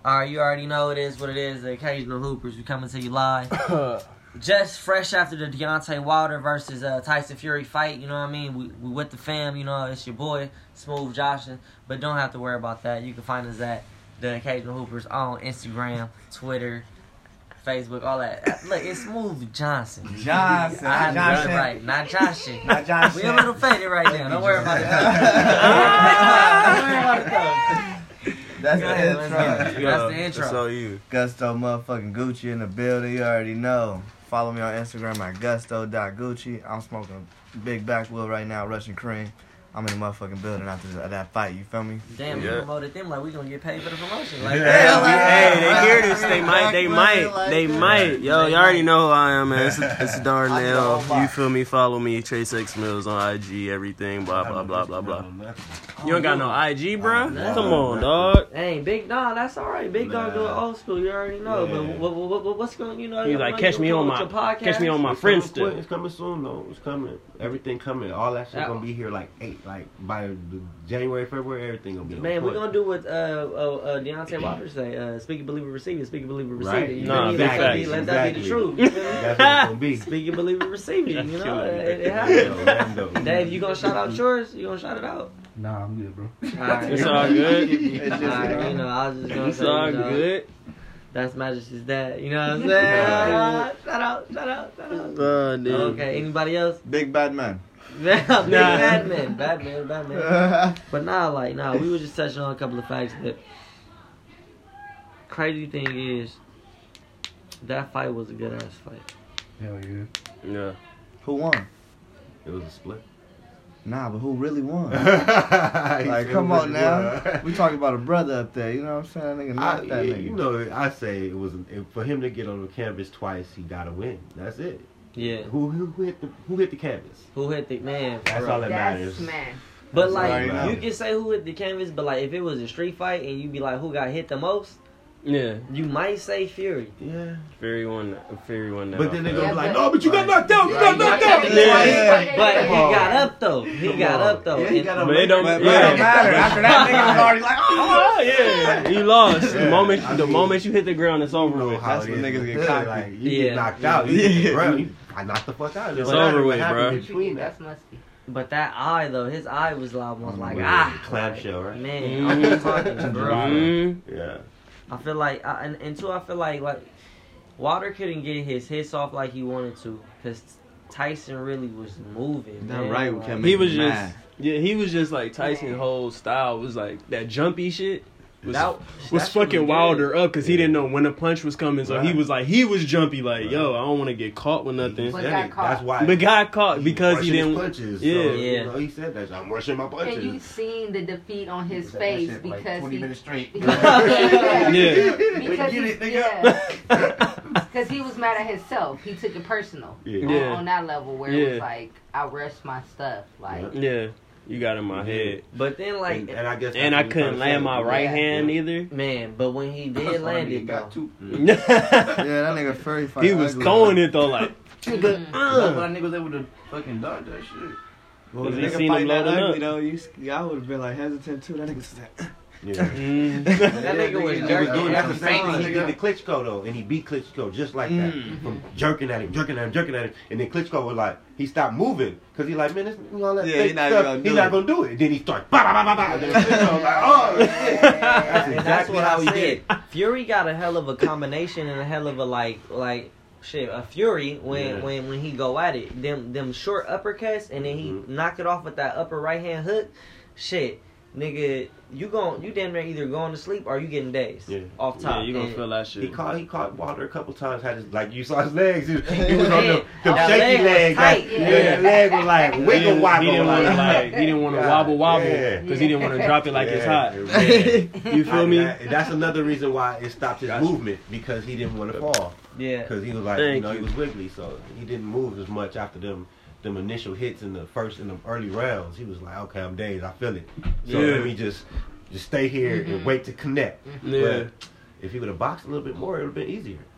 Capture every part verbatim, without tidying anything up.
All right, you already know it is what it is. The Occasional Hoopers, we coming to you live. Just fresh after the Deontay Wilder versus uh, Tyson Fury fight, you know what I mean? We, we with the fam, you know, it's your boy, Smooth Joshin. But don't have to worry about that. You can find us at The Occasional Hoopers on Instagram, Twitter, Facebook, all that. Look, it's Smooth Johnson. Johnson. I had to Johnson. get it right. Not Joshin. Not Johnson. We a little faded right now. Don't worry about it. Don't worry about it, though. That's Go the ahead, intro. let's get it. That's the intro. That's all you. Gusto motherfucking Gucci in the building. You already know. Follow me on Instagram at gusto dot gucci. I'm smoking big backwood right now, Russian cream. I'm in the motherfucking building after that fight. You feel me? Damn, Yeah. we promoted them like we gonna get paid for the promotion. Like, Yeah, like, hey, they hear this. They might. They might. They might. Yo, you already know who I am, man. It's, it's Darnell. You feel me? Follow me. Trace X Mills on I G. Everything. Blah blah blah blah blah. You don't got no I G, bro? Come on, dog. Hey, Big Don, that's all right. Big Don do it old school. You already know. Yeah. But what, what, what, what's going? You know, He's you like, know, catch you me come on with my, your podcast? catch me on my It's friend coming still. quick. It's coming soon though. It's coming. Everything coming. All that shit Yeah. gonna be here like eight, like by the January, February. Everything gonna be. on Man, we're point. gonna do what uh, uh, uh, Deontay Wilder say. Uh, speak it, believe it, receive it. Speak it, believe it, receive Right. it. You Nah, feel me? big Let that be- facts. Let that be the Exactly. truth. You feel me? That's what it's gonna be. Speak it, believe it, receive it. You know, killing me. it, it Yo, happens. Lando. Dave, you gonna shout out yours? You gonna shout it out? Nah, I'm good, bro. All right. It's all good. It's All right, you know, I was just gonna It's say, all you know, good. that's Majesty's dad. You know what I'm saying? Uh, shout out, shout out, shout out. Uh, dude. Okay, anybody else? Big bad man. Big Batman, Batman, Batman. But nah, like, nah, we were just touching on a couple of facts. But crazy thing is, that fight was a good ass fight. Hell yeah. Yeah. Who won? It was a split. Nah, but who really won? like, Like, come on now. We talking about a brother up there. You know what I'm saying? That nigga I, not that yeah, nigga. you know, I say it was if, for him to get on the canvas twice. He got to win. That's it. Yeah. Who, who who hit the who hit the canvas? Who hit the man? That's bro. all that That's matters. man. But That's like, all that you matters. can say who hit the canvas, but like, if it was a street fight and you be like, who got hit the most, Yeah. you might say Fury. Yeah. Fury won. Fury won that. But then they off. gonna Yeah, be like, but- no, but you got knocked out. You got Right, knocked you out. got Yeah. Yeah. But he Come on. got up though. He Come got on. up though. Yeah, he And- got up. But it don't- But, yeah. but it don't matter. After that, nigga was already like, oh. Oh yeah, you lost. The Yeah. moment, I the mean, moment you hit the ground, it's over know with. how That's it when is niggas with get hood. cocky. Like, you Yeah. get knocked out. You Yeah. hit the ground. You, I knocked the fuck out. It's Whatever over with, happened bro. in between that. That's musty. But that eye though, his eye was almost like With ah, the clamshell, right? man. Mhm. I'm just talking, bro. Mm. Yeah. I feel like, I, and, and two, I feel like like Wilder couldn't get his hits off like he wanted to, cause Tyson really was moving. That man. right Like, can He make was me just, mad. yeah, he was just like Tyson's whole style was like that jumpy shit. Was, That- was that shit fucking was Wilder good. up because he didn't know when the punch was coming, so he Right. was like he was jumpy like, yo, I don't want to get caught with nothing. But Said got it. caught. That's why. But got caught because he rushing his didn't. punches. Yeah. So, Yeah. You know, he said that. I'm rushing my punches. And you seen the defeat on his That face shit for like because twenty he, minutes straight. yeah, Yeah. because Get he, it, nigga. yeah, because he was mad at himself. He took it personal Yeah. on, Yeah. on that level where it Yeah. was like I rushed my stuff. Like Yeah, you got in my head, But then like, and, and I guess and that's I what couldn't he land my said. right Yeah. hand either. man, but when he did land it though, Yeah, that nigga Fury fight. He was ugly. throwing it though, like. mm, That's why niggas able to fucking dodge that shit. Well, Cause the he nigga seen fight him that loading ugly up. though. You, I would have been like hesitant too. That nigga was like, Yeah. Mm. that Yeah, nigga was nigga, He jerking. was doing that the everything. same thing he nigga. did to Klitschko though, and he beat Klitschko just like that, Mm. from jerking at him, jerking at him, jerking at him, and then Klitschko was like, he stopped moving because he like, man, this, you know, that Yeah, fake he not stuff, gonna he do not it. gonna do it. Then he starts, bah, bah, bah, bah, bah, and then Klitschko was like, oh, shit. That's And that's exactly what how I he said. did. Fury got a hell of a combination and a hell of a like like shit. A Fury when Yeah. when when he go at it, them them short uppercuts and then he Mhm. knock it off with that upper right hand hook. Shit, nigga, you gon' you damn near either going to sleep or you getting dazed Yeah. off top. Yeah, you gonna And feel that He shit. caught he caught Wilder a couple times. Had his like you saw his legs. He was, he was on Man, them, them that shaky leg was legs. tight. Like, Yeah. yeah, that leg was like He wiggle didn't, wobble. he didn't want to like, like he didn't want to wobble wobble Yeah. because he didn't want to drop it like it's Yeah. hot. Yeah. You feel me? That- that's another reason why it stopped his Gotcha. movement because he didn't want to fall. yeah. Because he was like, you Thank know, you. he was wiggly, so he didn't move as much after them them initial hits in the first in the early rounds. He was like, okay, I'm dazed, I feel it. So Yeah. let me just just stay here Mhm. and wait to connect. Yeah. But if he would have boxed a little bit more, it would have been easier.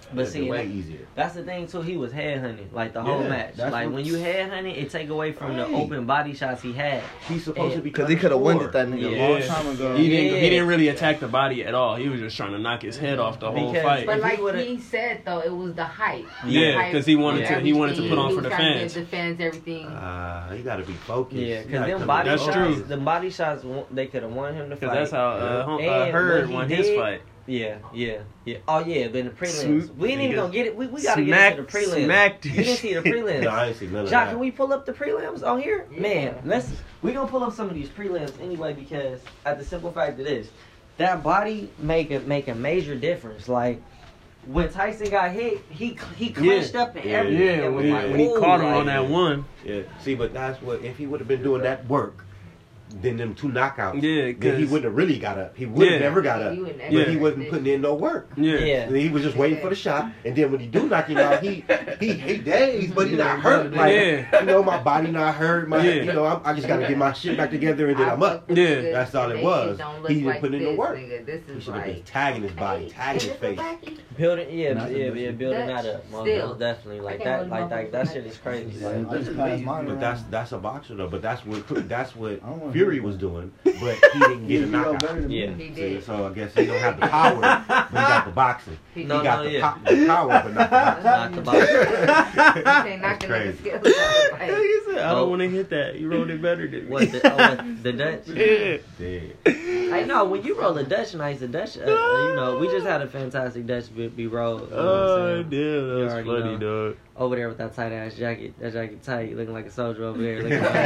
But It'd see, be way that- easier. that's the thing too. He was headhunting like the whole Yeah, match. that's Like what- when you headhunting, it take away from the Right. open body shots he had. He's supposed to be Because he could have winded that nigga Yeah. a long time ago. He didn't. Yeah. He didn't really attack the body at all. He was just trying to knock his head off the whole Because- fight. But If he like would've- he said though, it was the hype. Yeah, The hype 'cause he wanted and to- he wanted to put on everything. for the He was trying to fans. give the fans everything. Uh, you gotta be focused. Yeah, You because gotta them come body in. That's shots, true. the body shots, won- they could have won him the fight. Because that's how uh, Hum- uh, And Hurd what he won his did- fight. Yeah, yeah, yeah. Oh yeah, but in the prelims, Sm- we ain't even nigga. gonna get it. We, we gotta Smack- get into the prelims. smacked You his didn't see the shit. prelims. No, I ain't see none of Jock, that. can we pull up the prelims on here? Yeah. Man, let's we gonna pull up some of these prelims anyway because at the simple fact of this, that body make a make a major difference. Like when Tyson got hit, he he clenched up and Yeah. everything. Yeah, and when was he, like, when he "Ooh," caught him like, on that one. Yeah. See, but that's what if he would have been doing that work, then them two knockouts. Yeah, Then he 'cause- wouldn't have really got up. He would have Yeah. never got up. He wouldn't But Yeah. he wasn't putting in no work. Yeah. Yeah. He was just waiting for the shot, and then when he do knock him out, he he he dazed, but he not hurt. Like Yeah. you know, my body not hurt. My Yeah. you know, I, I just gotta get my shit back together, and then I'm up. Yeah. That's all it They was. shit don't look He didn't like put in the this, work. nigga. This He is should have been like tagging his body, tagging his face. Building, yeah, Not the yeah, best. yeah, building That's that up. Most still- definitely, like I that, can't like hold that, my that fucking shit is crazy. Yeah. Like, I just passed mine But around. that's that's a boxer though. But that's what that's what I don't wanna Fury hear was that. doing. But he didn't get a You know knockout. better than me. Yeah. He See, did. so I guess he don't have the power, but he got the boxing. He No, he did. got no, the, yeah. po- the power, but not the boxing. Not the box. He ain't knocking crazy. the skills out. Like, He said, I Oh. don't want to hit that. You wrote it better than me. What the, oh, what, the Dutch? Yeah. Dead. Hey, no, when you roll a Dutch nice, the Dutch, uh, you know, we just had a fantastic Dutch be, be rolled. You know what Oh, I'm damn, saying? that was already funny, know. dog. Over there with that tight ass jacket, that jacket tight, looking like a soldier over there. Looking like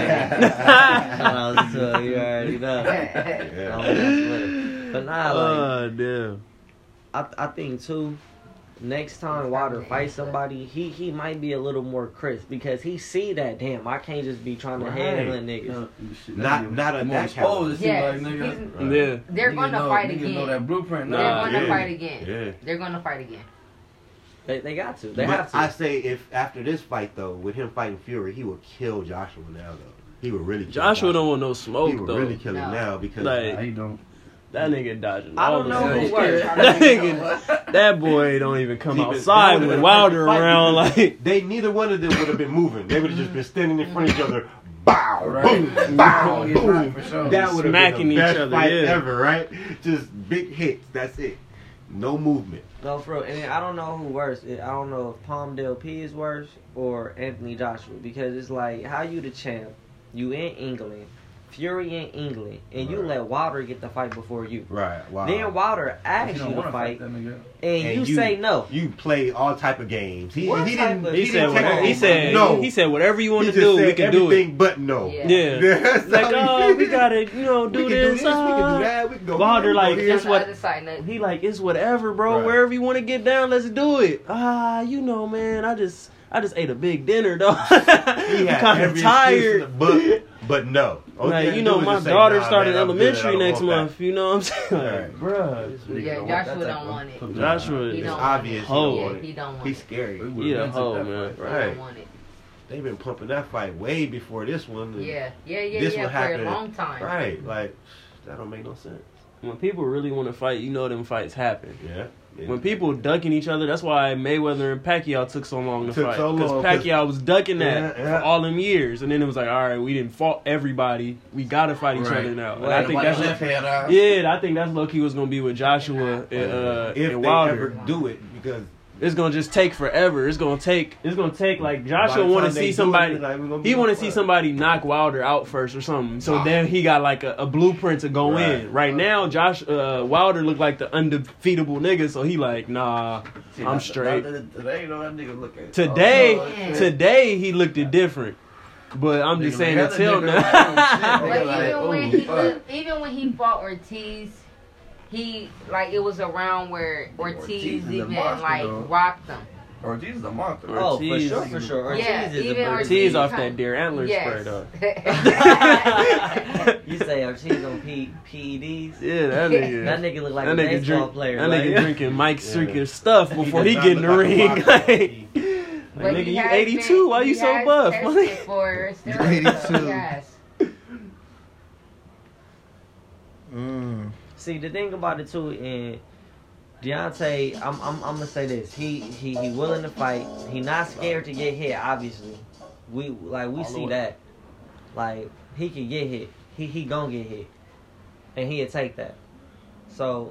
I was uh, you already know. I don't mess with it. But nah, like, Oh, damn. I, I think too. Next time Wilder fights somebody, he he might be a little more crisp because he see that damn. I can't just be trying to Right. headhunt niggas. Yeah, shit, Not- that nigga not a more that exposed. It seems yes, like nigga. he's- Right. Yeah. they're Niggas gonna know- fight niggas know again. that blueprint. They're Nah, gonna yeah. fight again. Yeah. They're gonna fight again. They they got to. They But have to. I say if after this fight though, with him fighting Fury, he would kill Joshua now though. He would really kill Joshua don't want no smoke, He would though. really kill him No. now because Like- Nah, he don't. That nigga dodging I all don't the know who smoke. works. That nigga, that boy don't even come See, but outside that with would've Wilder been a fight around. because Like, they neither one of them would have been moving. They would have just been standing in front of each other. Bow, Right. boom, bow, Yeah, boom. for sure. That would have Smacking been the each best other, fight yeah. ever, right? Just big hits. That's it. No movement. No, for real. And I don't know who worse. I don't know if Palmdale P is worse or Anthony Joshua because it's like how you the champ, you in England, Fury in England, and you Right. let Wilder get the fight before you. Right. Wow. Then Wilder He asks don't you to wanna fight, that nigga. and, And you, you- say no. You play all type of games. He, What he type didn't. of- he he said, didn't take whatever, a- he said, no. he said, whatever you want He to just do, we said can do everything it. but no. Yeah. Yeah. That's Like, all he oh, said. we gotta, you know, We do can this. do this. We can uh, do that. We can go. Wilder here, like, go here. it's On what- the other side, no- He like, it's whatever, bro. Right. Wherever you want to get down, let's do it. Ah, you know, man, I just, I just ate a big dinner, though. He I'm had kind every of excuse in tired. the book, but no. All Like, had you to know, do was my just say, daughter nah, started man, I'm good, I elementary don't next want that. month. You know what I'm saying? Like, Right. bruh. Yeah, Joshua don't want it. Joshua He is don't It's want obvious. it. he don't Ho. Yeah, want it. he don't want He's it. scary. He a hoe, man. He Right. don't want it. They've been pumping that fight way before this one. and Yeah, yeah, yeah, This yeah. one For a happened. long time. Right. Like, that don't make no sense. When people really want to fight, you know them fights happen. Yeah. yeah. When people ducking each other, that's why Mayweather and Pacquiao took so long to Took fight. so Because long, 'cause- Pacquiao was ducking that Yeah, yeah. for all them years, and then it was like, all right, we didn't fought everybody. We gotta fight each Right. other now. And Well, I think that's left hand out. yeah. I think that's low key was gonna be with Joshua and, uh, if and they Wilder. ever do it, because It's gonna just take forever. It's gonna take. It's gonna take like Joshua by the want to time they see do somebody. it, like, we're gonna be He want to on see fire. somebody knock Wilder out first or something. So Ah. then he got like a, a blueprint to go Right. in. Right now, Josh uh, Wilder looked like the undefeatable nigga. So he like, nah, See, I'm not- straight. not that- Today, you know that nigga look at Today, Oh, yeah. today he looked it different. But I'm just Nigga, saying man, until that nigga now. like, But oh, shit, nigga, even like, when oh, he fuck. look, even when he fought Ortiz, he like it was around where Ortiz, Ortiz is a even monster, like though. rocked him. Ortiz is a monster. Oh, for Ortiz- sure, for sure. Ortiz Yeah, is a even bird. Ortiz- Ortiz off that deer antler spray Yes. though. You say Ortiz on P- PEDs? Yeah, that nigga. That nigga look like that a nigga baseball drink, player. That like- nigga drinking Mike Yeah. Streaker stuff before he, does get in the not look like a ring. boxer. Like, He- like, But nigga, he you has eighty-two? been- Why you he so has buff? tested for steroids, eighty-two. though. Yes. Mm. See, the thing about it too, and Deontay, I'm, I'm, I'm gonna say this. He, he, he willing to fight. He not scared to get hit. Obviously, we like we see that. Like he can get hit. He, he gonna get hit, and he'll take that. So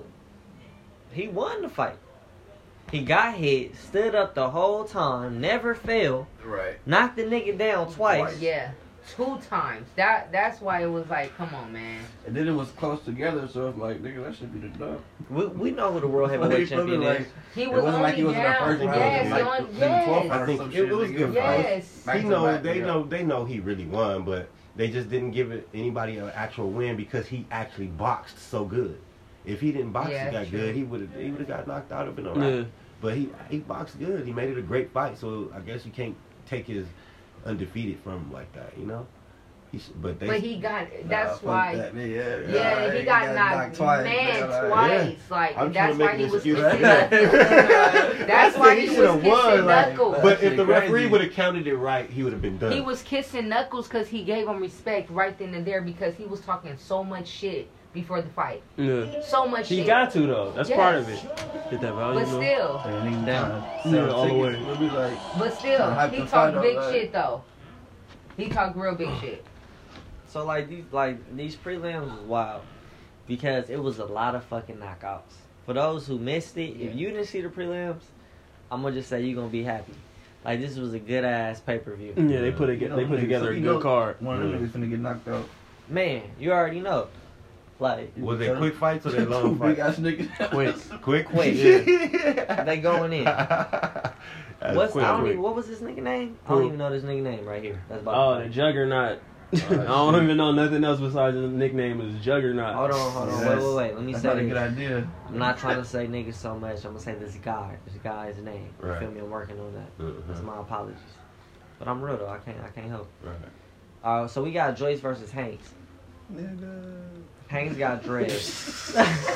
he won the fight. He got hit, stood up the whole time, never fell. Right. Knocked the nigga down twice. Yeah. Two times. That that's why it was like, come on, man. And then it was close together, so it's like, nigga, that should be the dub. We, we know who the world heavyweight champion like, is. He It was wasn't only like he was in the down. first round. Yes, Like, he on, in the twelfth yes. round I or think some it shit, was nigga. good. Yes. Back He to know back, they yeah. know they know he really won, but they just didn't give it anybody an actual win because he actually boxed so good. If he didn't box Yeah, that true. good, he would have he would have got knocked out of it. All Yeah. right. But he he boxed good. He made it a great fight. So I guess you can't take his undefeated from him like that, you know. He sh- but they But he got. Nah, That's fuck why. that, man. Yeah, Yeah, yeah, he got knocked, twice. man, man, twice. Like I'm that's trying to why make he an was excuse. kissing knuckles. That's I why said he he was shoulda kissing won, like- knuckles. But if the Crazy. referee would have counted it right, he would have been done. He was kissing knuckles because he gave him respect right then and there because he was talking so much shit before the fight. Yeah. So much He shit. got to though. That's Yes. part of it. Get that volume. But up. still, And he Down. down. Yeah, all the way. We'll be like, but still, Hype he the fight talked up, big like- shit though. He talked real big shit. So like these like these prelims was wild because it was a lot of fucking knockouts. For those who missed it, Yeah. if you didn't see the prelims, I'm gonna just say you're gonna be happy. Like this was a good ass pay per view. Yeah, they put it. You know, They put niggas- together so a you good know card. one of them niggas finna get knocked out. Man, you already know. Like Was they quick fights or they long Two big fights? ass niggas. Quick. Quick, Quick. Yeah. they going in. That's What's quick, I don't quick. even, what was his nigga name? I don't Who? even know this nigga name right here. That's about Oh, to the fight. Juggernaut. I don't even know nothing else besides his nickname is Juggernaut. Hold on, hold on, Yeah, wait, wait, wait. Let me That's say not a this. good idea. I'm not trying to say niggas so much. I'm gonna say this guy. This guy's name. You Right. feel me? I'm working on that. Uh-huh. That's my apologies. But I'm real though. I can't. I can't help. Right. Uh, so we got Joyce versus Hanks. Nigga. Hanks got dreads.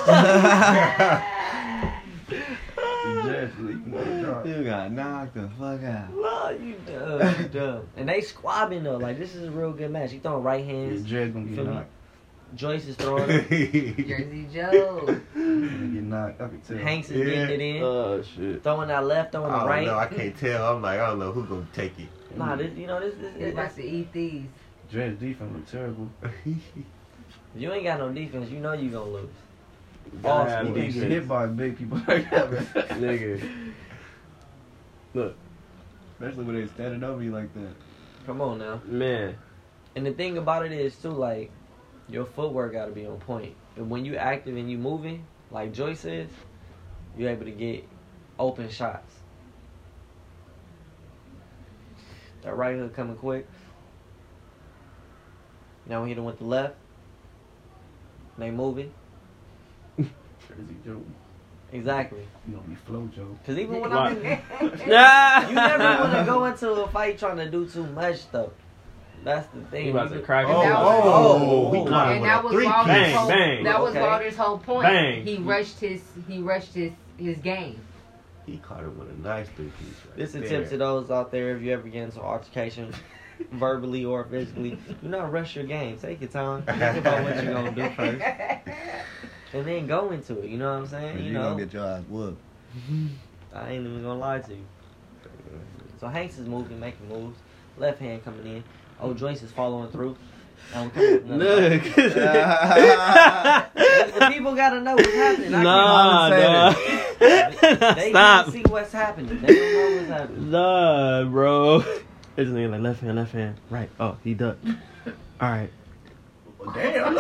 Just leaking the jar. You got knocked the fuck out. No, you dumb, you dumb. And they squabbing though. Like this is a real good match. He throwing right Your hands. dread gonna get Feel me? knocked. Joyce is throwing them. Jersey Joe. Gonna get knocked. I can tell. Hanks is Yeah. getting it in. Oh shit. Throwing that left, throwing I the don't right. know. I can't tell. I'm like, I don't know who's gonna take it. Nah, this, you know this. this, He's this, about to eat these. Dread's defense look terrible. if you ain't got no defense, you know you gonna lose. Gotta have You can't get defense. hit by big people like that, man. Nigga. Look, Especially when they standing over you like that. Come on now. man. And the thing about it is too, like, your footwork got to be on point. And when you active and you moving, like Joyce is, you're able to get open shots. That right hook coming quick. Now we hit him with the left. They moving. Jersey Joe. Exactly. You gonna be flow Joe. Cause even when Why? I'm in, Nah. you never want to go into a fight trying to do too much though. That's the thing. He about You to crack And it. that was- Oh, oh, he caught him And with that a was three Wilder's Bang, whole. bang. That was Okay. Wilder's whole point. Bang. He rushed his. He rushed his his game. He caught him with a nice three piece. Right This is there. tips to those out there if you ever get into altercation, verbally or physically. Do not rush your game. Take your time. Think about what you're gonna do first, and then go into it. You know what I'm saying? You, You gonna know, get your ass whooped. I ain't even gonna lie to you. So Hanks is moving, making moves. Left hand coming in. Oh, Joyce is following through. And we're coming with another Look. fight. The people gotta know what's happening. I Nah, nah. can't- They Stop. can't see what's happening. They don't know what's happening. Nah, bro. This nigga like left hand, left hand, right. Oh, he ducked. All right. Damn.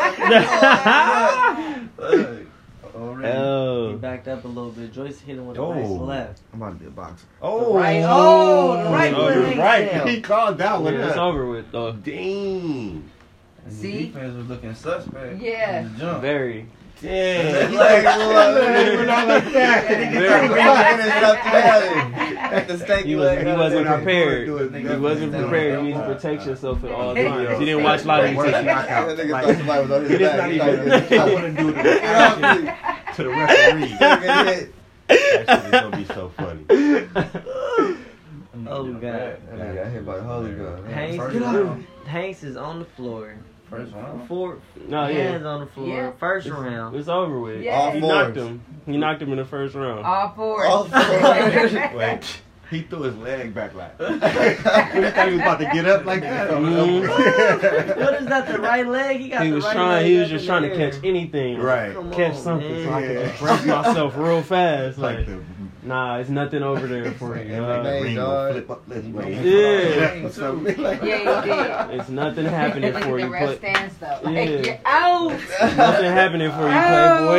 Already. He Oh. backed up a little bit. Joyce hit him with a Oh. nice left. I'm about to be a boxer. Oh, right- oh, the right Oh, foot you're hangs right. down. He called that one. Yeah, it's up. over with though. Dang. And See? the defense was looking suspect. Yeah. From the jump. Very. Damn. Like, We're not like that. At the stake, He was he wasn't He prepared. do it. He wasn't prepared. You need to protect yourself at all Hey. times. He didn't watch a lot of Worst these. knockout. That nigga Like, thought somebody was on his It is back. not He thought he even. was- I wouldn't do it to the, action to the referee. That shit is gonna be so funny. Oh, God. That nigga got hit by the Holy Ghost. Hanks, First get up. round. Hanks is on the floor. First round. Four No, yeah. hands on the floor. Yeah. First round. It's over with. Yeah. He All knocked fours. him. He knocked him in the first round. All four. All four. Wait, he threw his leg back like. He thought he was about to get up like that. Mhm. What is that? The right leg? He got He the was right trying. leg He was up just in trying the to air. catch anything. Right. Come Catch on, something man. so I could Yeah. just brace myself real fast. Like Like, the nah, it's nothing over there for you. dog. Hey, ring dog. will flip up this way. Yeah. Or something like Yeah, he did. It's nothing happening Look for at you. the ref Play- stance though. Yeah. Like, you're out. nothing happening for you,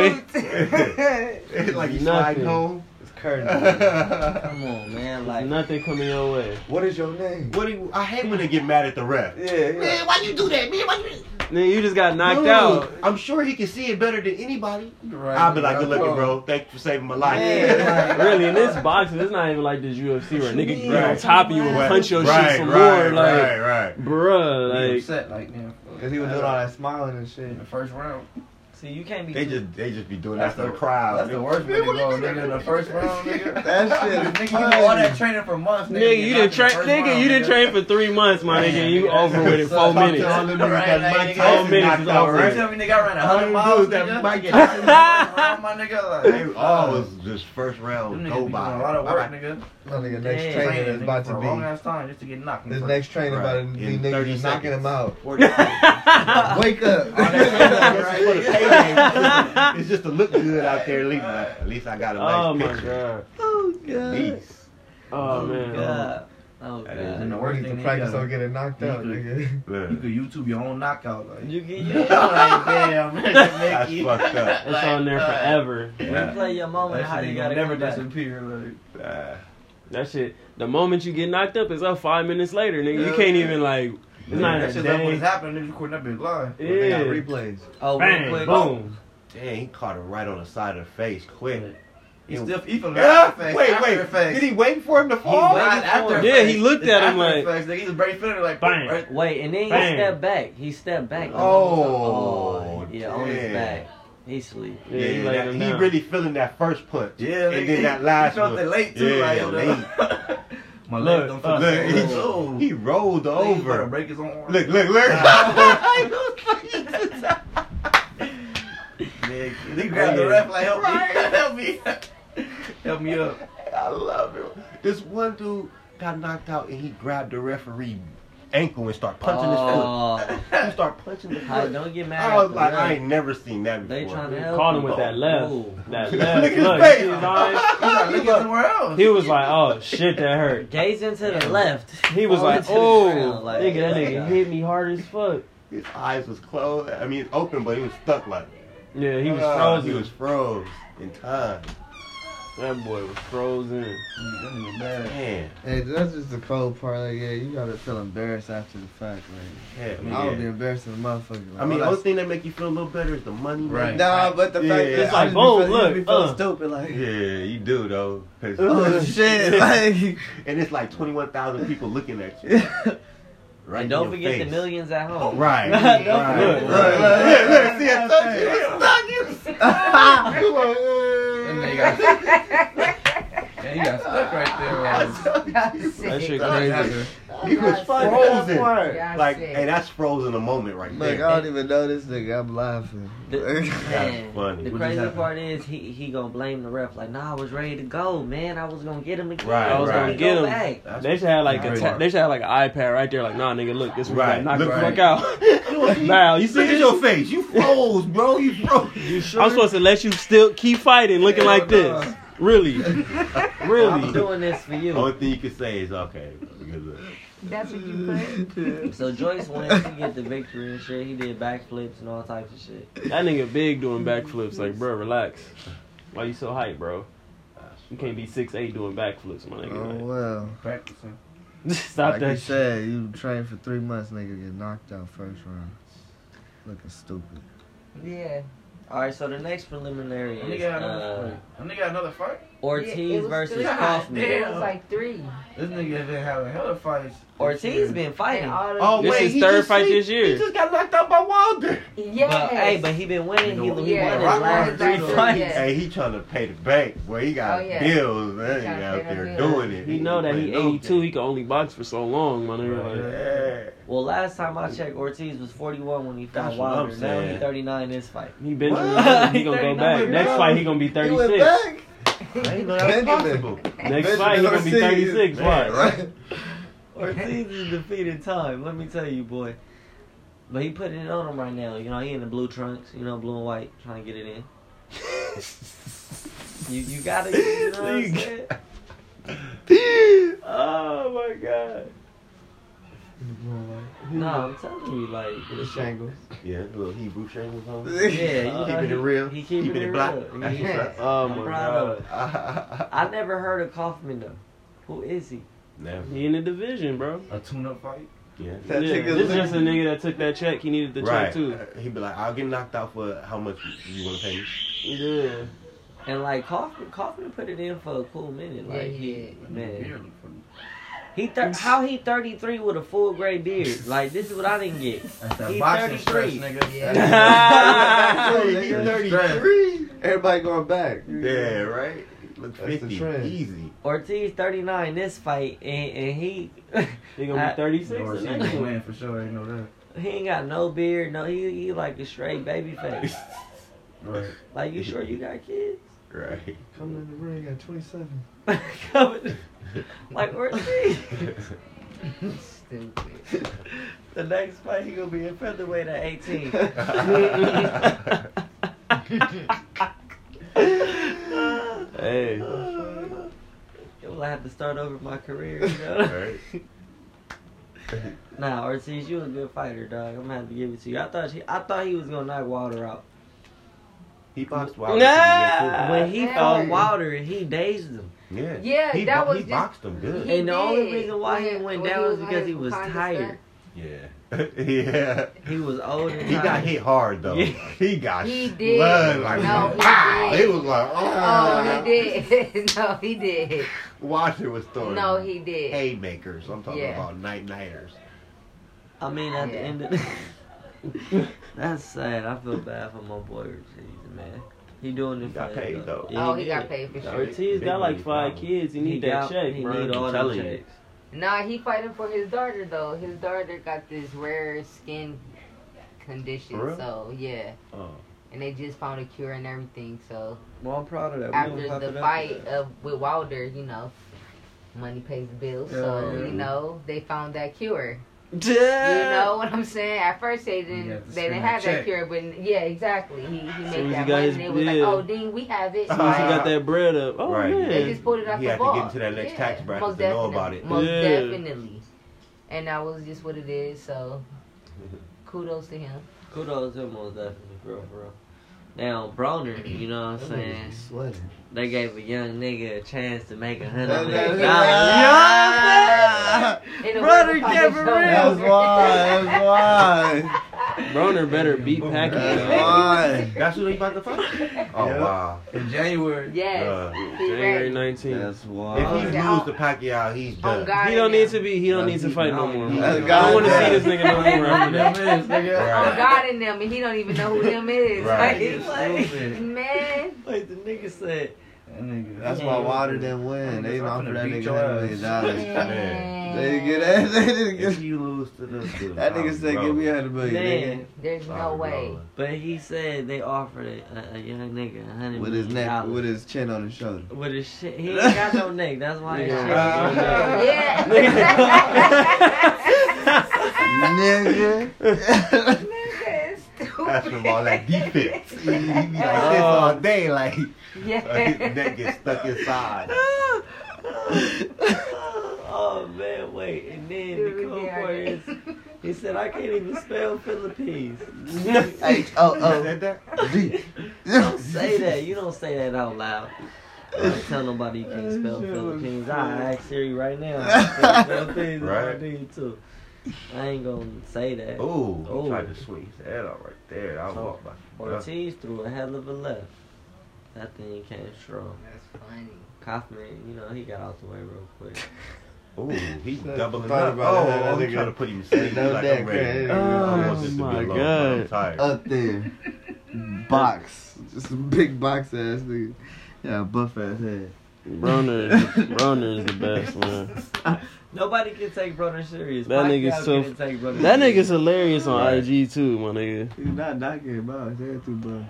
Playboy. It's like you Nothing. sliding home. It's curtain. Come on, man. Like, There's nothing coming your way. What is your name? What do you, I hate when they get mad at the ref. Yeah, yeah. Man, why you do that, man? Why you? Then you just got knocked Dude, out. I'm sure he can see it better than anybody. Right. I'll be like, good looking, bro. Thank you for saving my life. Yeah, like- Really, in this boxing, it's not even like this U F C where a nigga can get on Right. top of you and Right, punch your right, shit some right, more. Like, right, right. bruh, He like, upset like man. Cause he was doing all that smiling and shit. In the first round. see, you can't be. They too- just, they just be doing That's that for the the crowd. That's the worst way to go, nigga. In the first round, nigga. That shit. Nigga, you do all that training for months, nigga. nigga, you didn't train, train, nigga, you didn't train for three months, my nigga. You over with it four Talk minutes. to all them niggas Right, that like, Mike nigga, four Tyson minutes knocked is out. over You it. tell me nigga I ran a All hundred them miles, dudes that nigga. Mike Get Tyson around my nigga. Like, They all was just first round them niggas go be doing by. a lot of work, nigga. My nigga, next Damn. trainer Training, is about nigga, for to a long be. ass time just to get knocked. This first. next trainer about to be In niggas thirty just knocking seconds. him out. forty seconds. Wake up. All that training was for the payday. It's just to look good out there. At least, at least I got a nice Oh my picture. god. Oh god. Peace. Oh man. God. Oh That god. And the We worst need thing to is practice you on getting knocked out, you nigga. You could YouTube your own knockout. Like, You get you your like, damn, man, That's Mickey. fucked up. It's on there forever. You play your moment. That How shit you ain't gotta gonna never come back. disappear. Like. Uh, That shit. The moment you get knocked up, it's up five minutes later, nigga. You Yeah. can't even like. It's not That a shit's up when day. it's happening. Niggas recording that bitch live. They got Yeah. replays. Oh, real Bang. quick. Boom. dang, he caught him right on the side of the face, quick. He still even Yeah, after effects, wait, after wait. effects. Did he wait for him to fall? waited Not for after him. Yeah, effects. he looked It's at him after like- effects, nigga. He was very feeling like Bang. right- Wait, and then he Bang. stepped back. He stepped back. Oh, yeah, on his damn. back. He sleep. Yeah, Yeah, he laid that- him he down. really feeling that first punch. Yeah, and nigga, then that last he felt one. it late too. Yeah, like, yo, late. my Look, leg don't uh, feel Look, so he, cold. he rolled Nigga, he better over. break his own arm. Look, look, look. Nigga, he grabbed the ref like, help Right. me, help me, help me up. I love it. This one dude got knocked out and he grabbed the referee ankle and started punching Oh, his foot. He started punching the Hi, foot. don't get mad. I at was the like, ref. I ain't never seen that They before. trying to help. Caught him him. with that left. Ooh. That Look left. at his Look, face. you see his eyes? He's not looking somewhere else. He was like, oh shit, that hurt. Gazing to the left. He was Falling like, to the oh, ground, like, nigga, that oh, nigga God. hit me hard as fuck. His eyes was closed. I mean, it's open, but he was stuck like. Yeah, he was Ah, frozen. He was froze in time. That boy was frozen. That nigga bad. Man, Hey, that's just the cold part. Like, yeah, you gotta feel embarrassed after the fact, like. yeah, I would be yeah. embarrassed as a motherfucker. Like, I mean, the all only that- thing that make you feel a little better is the money. Right. Nah, but the Yeah, fact yeah. is, It's I like, just boom, be feeling, look, be feeling uh. stupid, like. Yeah, you do though. 'Cause- Oh shit! Like, and it's like twenty-one thousand people looking at you. Right And don't in your forget the face. millions at home. Right. Don't right. forget right. the Look, Look, look, look, see, I told you. It's not you. That nigga got, yeah, he got stuck right there. Like, That's That sick. shit That's crazy. He was That's frozen. Yeah, Like, sick. hey, that's frozen a moment right look, there. I don't even know this nigga. I'm laughing. The, man, That's funny. the What crazy just happened? part is he he gonna blame the ref. Like, nah, I was ready to go, man. I was gonna get him again. Right, I was right. gonna get Go him. back. that's They should have like a Right. ta- they should have like an iPad right there. Like, nah, nigga, look, this one Right. got knocked the Look fuck right. out. Now you see Look at this? your face. You froze, bro. You froze. You sure? I'm supposed to let you still keep fighting, looking Hell like this. no. Really, I'm really. doing this for you. Only thing you can say is okay. Because, uh, That's what you put. So Joyce wanted to get the victory and shit. He did backflips and all types of shit. That nigga big doing backflips. Like, bro, relax. Why you so hyped, bro? You can't be six eight doing backflips, my Oh nigga. well. practicing. Like, stop Like that you shit. said, you trained for three months, nigga, get knocked out first round. Looking stupid. Yeah. All right, so the next preliminary That nigga is got another uh, fight. That nigga got another fight. Ortiz Yeah, it was versus three. Kaufman. God It damn. was like three. This nigga been having hella fights. Ortiz been fighting. And all the oh, This wait. is he third just fight sleep- this year. He just got knocked out by Wilder. Yes. But, hey, but he been winning. You know, he, he yeah, won his Rock last Wilder, three exactly, fights. yeah. Hey, he trying to pay the bank. Boy, he got Oh, yeah. bills, man. He Gotta out pay there them bills. doing it. He know that he ain't eighty-two. He can only box for so long, man. Like, Yeah. Well, last time I checked, Ortiz was forty-one when he fought That's what I'm Wilder. Now saying. he thirty-nine this fight. he been What? he gonna go thirty-nine, back. Next bro. fight he gonna be He went thirty-six. back. I didn't know that was possible. Next fight he gonna be thirty-six. Watch. Right. Ortiz is defeated time. Let me tell you, boy. But he putting it on him right now. You know, he in the blue trunks. You know, blue and white, trying to get it in. you you gotta, you know what I'm saying? Oh my god. No, I'm telling you, like, The shangles. Yeah, little Hebrew shingles on. yeah, you know, Keeping he, it real. He keeping, Keeping it, it black. real. That's Yeah. what's up. Oh I'm my proud of god. him. I never heard of Kaufman though. Who is he? Never. He in the division, bro. A tune-up fight. Yeah. That Yeah, nigga this is look- just a nigga that took that check. He needed the Right. check too. Uh, He'd be like, I'll get knocked out for how much you want to pay me. Yeah. And like Kaufman, Kaufman put it in for a cool minute. Yeah, Like he he, did. man, he thir- how he thirty-three with a full gray beard. Like this is what I didn't get. That's that He boxing stretch, thirty-three. nigga. Yeah. He thirty-three. Everybody going back. Yeah, right? Look That's the fifty. trend. Easy. Ortiz thirty-nine this fight, and, and he He gonna I- be thirty-six. Or the she next gonna one. win for sure. Ain't know that. he ain't got no beard. No, he he like a straight baby face. Right. Like you sure you got kids? Right. Coming in the ring at twenty-seven. Coming- like Ortiz. Stupid. The next fight he gonna be in featherweight at eighteen. Hey. Will I have to start over my career? You know? Right. Nah, Ortiz, you a good fighter, dog. I'm gonna have to give it to you. I thought he, I thought he was gonna knock Wilder out. He boxed Wilder. Nah. When he Yeah. fought Wilder, he dazed him. Yeah. Yeah, he, that bo- was he just- boxed him good. He And the only did. reason why he When- went when down he was was because on he his was kind of tired. Yeah. yeah. He was old and He got tired. hit hard though. Yeah. He got He did. blood like No, he wow. did. It was like Oh, he did. No, he did. Walter was throwing No, he did. haymakers. I'm talking Yeah. about night nighters. I mean, at the Yeah. end of the that's sad. I feel bad for my boy Ortiz, man. He doing it He for got him, paid, though. Yeah, Oh, he got did. paid for sure. Ortiz Big got like money five problem. kids. He He need that got- check, he bro. need all I'm them telling you. checks. Nah, he fighting for his daughter though. His daughter got this rare skin condition, For real? so yeah. Oh. And they just found a cure and everything. So Well, I'm proud of that. We gonna after pop the it up. fight of with Wilder, you know, money pays the bills. So Yeah, yeah. you know, they found that cure. You You know what I'm saying? At first they didn't, You have to they spend didn't that have that check. cure, but yeah, exactly. He he Soon made as he that got money, his- and it was yeah. like, oh, Dean, we have it. As soon as he Uh, got that bread up, oh Right. man. They just pulled it out He the had to ball. get into that next tax bracket most to know definitely. about it. Most Yeah. definitely. And that was just what it is. So kudos to him. Kudos to him, most definitely, bro, bro. Now, Broner, you know what I'm saying? Sweating. They gave a young nigga a chance to make a hundred That million nigga- dollars. In a Brother, way, kept it show. real. That's why. That's why. Broner better beat Pacquiao. That's why. That's who he about to fight? Oh Yeah. wow. In January. Yes. Uh, He January ready. nineteenth. That's If why. he Oh, lose yeah. to Pacquiao, he's On done. God He don't now. need to be. He don't No, need to he- fight no no, more. he- man. That's I don't want to God see this nigga no more. Whoever them is, nigga. On Right. God in them, and he don't even know who them is. Right. Like, Stupid. man. Wait, the nigga said, That nigga. That's why Wilder didn't win. They didn't I'm offer finna that beat nigga your a million ass. dollars. Man. They didn't get that. They didn't If get. you lose to this dude, That nigga I'm said, rolling. "Give me a hundred million." man. There's no I'm way. rolling. But he said they offered a, a young nigga a hundred nigga. With his million neck, dollars. with his chin on his shoulder. With his shit. He ain't got no neck. That's why his shit. Uh, Yeah. Nigga. Nigga is stupid. That's from all that defense. He be like this Oh. all day, like Yeah. like his neck gets stuck inside. Oh man, wait. And then the Dude, cool yeah. part is, he said, I can't even spell Philippines. H O You O said that? D. Don't say that. You don't say that out loud. Don't tell nobody you can't spell That shit was Philippines. funny. I ask Siri right now. I can spell Philippines. Right. I need to. I ain't gonna say that. Ooh, Oh. he tried to swing his head out right there. I was So, walk by. Ortiz threw a hell of a left. That thing came strong. That's funny. Kaufman, you know, he got out the way real quick. Ooh, he's Thought doubling about up. it, Oh, that I'm nigga- trying to put him to sleep. No Like, that I'm ready. crazy. I want Oh, this to be my alone, but God. I'm tired. Up there. Box. Just a big box ass nigga. Yeah, buff ass head. Broner, Broner is the best, man. Nobody can take Broner serious. That Pacquiao nigga's so- couldn't take Broner That serious. nigga's hilarious on Right. I G too, my nigga. He's not knocking about his head too buff.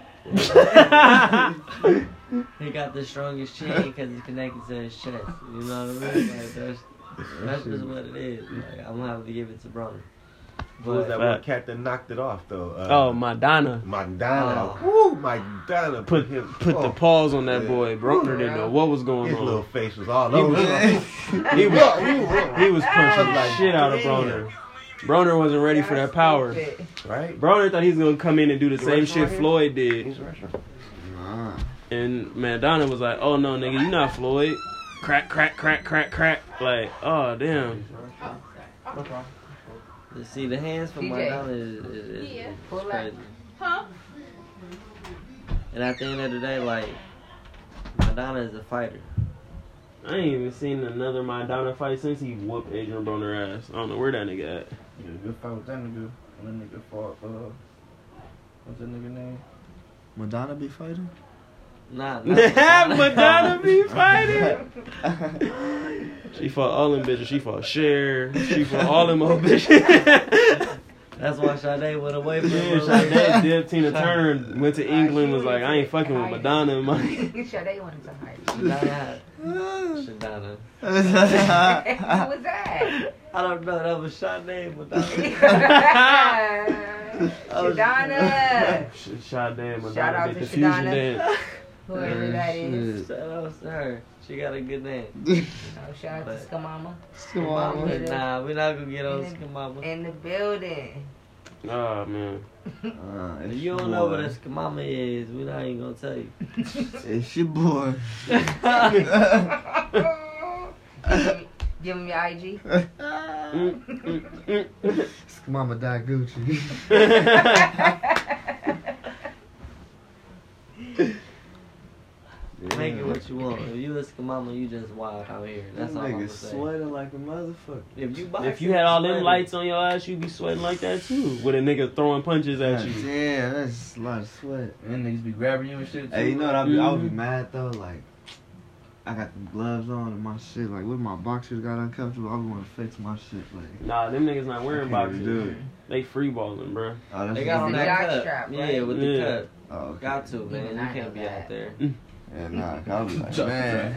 He got the strongest chin because it's connected to his chest. You know what I mean? Like that's that's just what it is. Like, I'm gonna have to give it to Broner. Who was that But one cat that knocked it off though? Uh, Oh, Madonna. Madonna. Oh. Woo, Madonna. Put him. put the oh, paws on that yeah. boy. Broner didn't know what was going His little on. face was all He over. was- him. He was he was punching the Like, shit out of damn. Broner. Broner wasn't ready for that power. Right? Broner thought he was gonna come in and do the The same restaurant shit here? Floyd did. He's a restaurant. Nah. And Madonna was like, "Oh no, nigga, you not Floyd." Crack, crack, crack, crack, crack. Like, oh damn. You see, the hands for D J. Madonna is, is, is, Yeah. is Pull crazy. Huh? And at the end of the day, like Madonna is a fighter. I ain't even seen another Madonna fight since he whooped Adrian Broner ass. I don't know where that nigga at. Yeah, good fight with that nigga. When that nigga fought, uh, what's that nigga name? Madonna be fighting? Nah, not Madonna be fighting. She fought all them bitches. She fought Cher. She fought all them old bitches. That's why Sade went away from Yeah, her. Sade did. Tina Turner went to England. Was like, I ain't fucking with Madonna. and my Sade wanted to hide. Shadana. Shadana. Who was that? I don't know. That was Sade, Madonna. Shadana. Sade and Madonna Shout out did to the fusion Shadana. dance. Whoever that is. Shout out to her. She got a good name. Oh, shout out to Skamama. Come on, man. Nah, we're not gonna get on In the- Skamama. In the building. Oh man. Uh, If it's you your don't know boy. what a Skamama is, we're not even gonna tell you. It's your boy. Give- Give him your I G. Mm, mm, mm, mm. Mama die Gucci. Make it what you want. If you a Skamama, you just wild out here. That's all I'm gonna Nigga say. sweating like a motherfucker. If you box, If you had all them lights on your ass, you'd be sweating like that too. With a nigga throwing punches at God you. damn, that's a lot of sweat. And niggas be grabbing you and shit too. Hey, you know what I be? I would be Mhm. mad though. Like, I got the gloves on and my shit. Like, with my boxers got uncomfortable, I want to fix my shit. Like, Nah, them niggas not wearing I can't boxes. do it. They free balling, bro. Oh, that's They got on the that jock cut. strap, Yeah, right? with the Yeah. cut. Oh, okay. Got to, man. Even You I know can't be that. out there. Yeah, nah, I'll be like, Chuck man.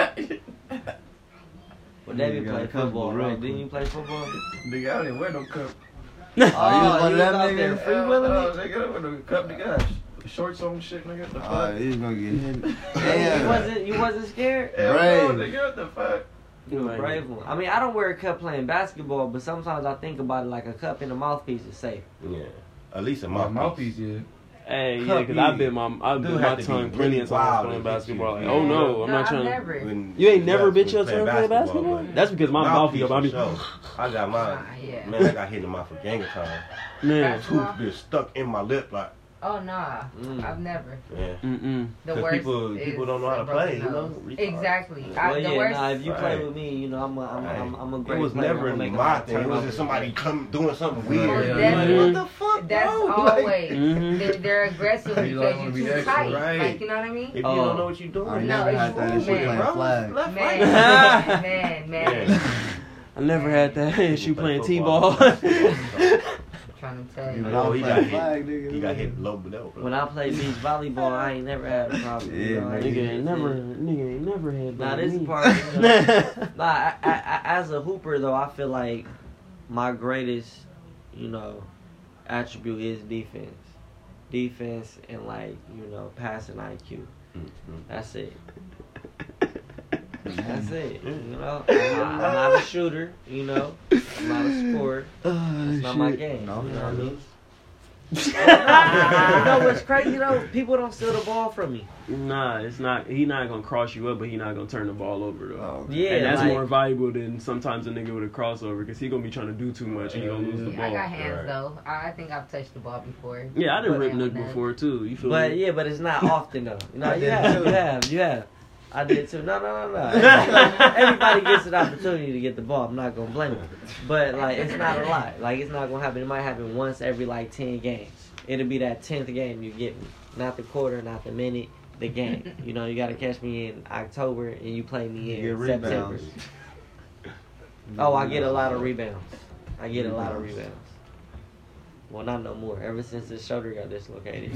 Well, David Nigga got played comfortable football, real right? Didn't quick. you play football? Nigga, I didn't wear no cup. Oh, you was one of them out niggas? there free Uh, willing uh, it? nigga, I wear no cup. Nigga, I had shorts on shit, nigga. The Oh, fuck? he's gonna get hit. You Damn. wasn't, you wasn't scared? Hell no, Brave. nigga, what the fuck? You was a brave one. I mean, I don't wear a cup playing basketball, but sometimes I think about it like a cup in a mouthpiece is safe. Yeah. At least a My mouthpiece. mouthpiece, yeah. Hey, yeah, Cup cause I E. bit my I Dude bit my had to be tongue really plenty of times wild playing to hit basketball. you. Like, oh no, I'm no, not I've trying. never. When- You ain't never when bit your playing tongue playing basketball? but That's because my mouth be up. I be for sure. I got Nah, mine. yeah. Man, I got hit in the mouth for gang of time. man. Tooth been stuck in my lip like, Oh, nah. Mm. I've never. yeah. Mm-mm. The 'Cause worst people- is people don't know how to a broken play, you know? nose. Retard. Exactly. I, Well, the yeah, worst. nah, if you play Right. with me, you know, I'm a, I'm a, Right. I'm, I'm a It great was player. never I'm gonna make my a thing. It turn was up. just somebody come doing something weird. Most Yeah, definitely. Like, what the fuck, That's bro? always. Like, Mhm. They're, they're aggressive You because don't wanna you're be too extra, tight. right. Like, you know what I mean? if you Oh. don't know what you're doing, I No, never it's had that. It's movement. playing bro. flag. Left, Man, right. man, man. Yeah. I never had that. She Play playing football. t-ball. Trying to tell You you. know, Oh, I he play got hit. flag, nigga. He got hit low below. When I play beach volleyball, I ain't never had a problem. you Yeah, know, I Nigga ain't- ain't never, nigga ain't never had. Nah, that this is me. part. You know, nah, I, I, I, as a hooper though, I feel like my greatest, you know, attribute is defense, defense, and like you know, passing I Q. That's it. That's it. You know, I'm not, I'm not a shooter. You know, I'm not a scorer. Oh, It's not my game. No, you know what I no, mean? You know what's crazy though? People don't steal the ball from me. Nah, it's not. He not gonna cross you up, but he not gonna turn the ball over though. Oh, Yeah, and that's like, more valuable than sometimes a nigga with a crossover because he gonna be trying to do too much and he gonna lose the Yeah, ball. I got hands Right. though. I I think I've touched the ball before. Yeah, I done But- ripped Nook before too. You feel But me? yeah, but it's not often though. You know, I you did have, too. you have, you have. I did too. No, no, no, no. Everybody, everybody gets an opportunity to get the ball. I'm not gonna blame them, but like it's not a lot. Like it's not gonna happen. It might happen once every like ten games. It'll be that tenth game you get me, not the quarter, not the minute, the game. You know, you gotta catch me in October and you play me in You get September. rebounds. Oh, I get a lot of rebounds. I get a lot of rebounds. Well, not no more. Ever since his shoulder got dislocated.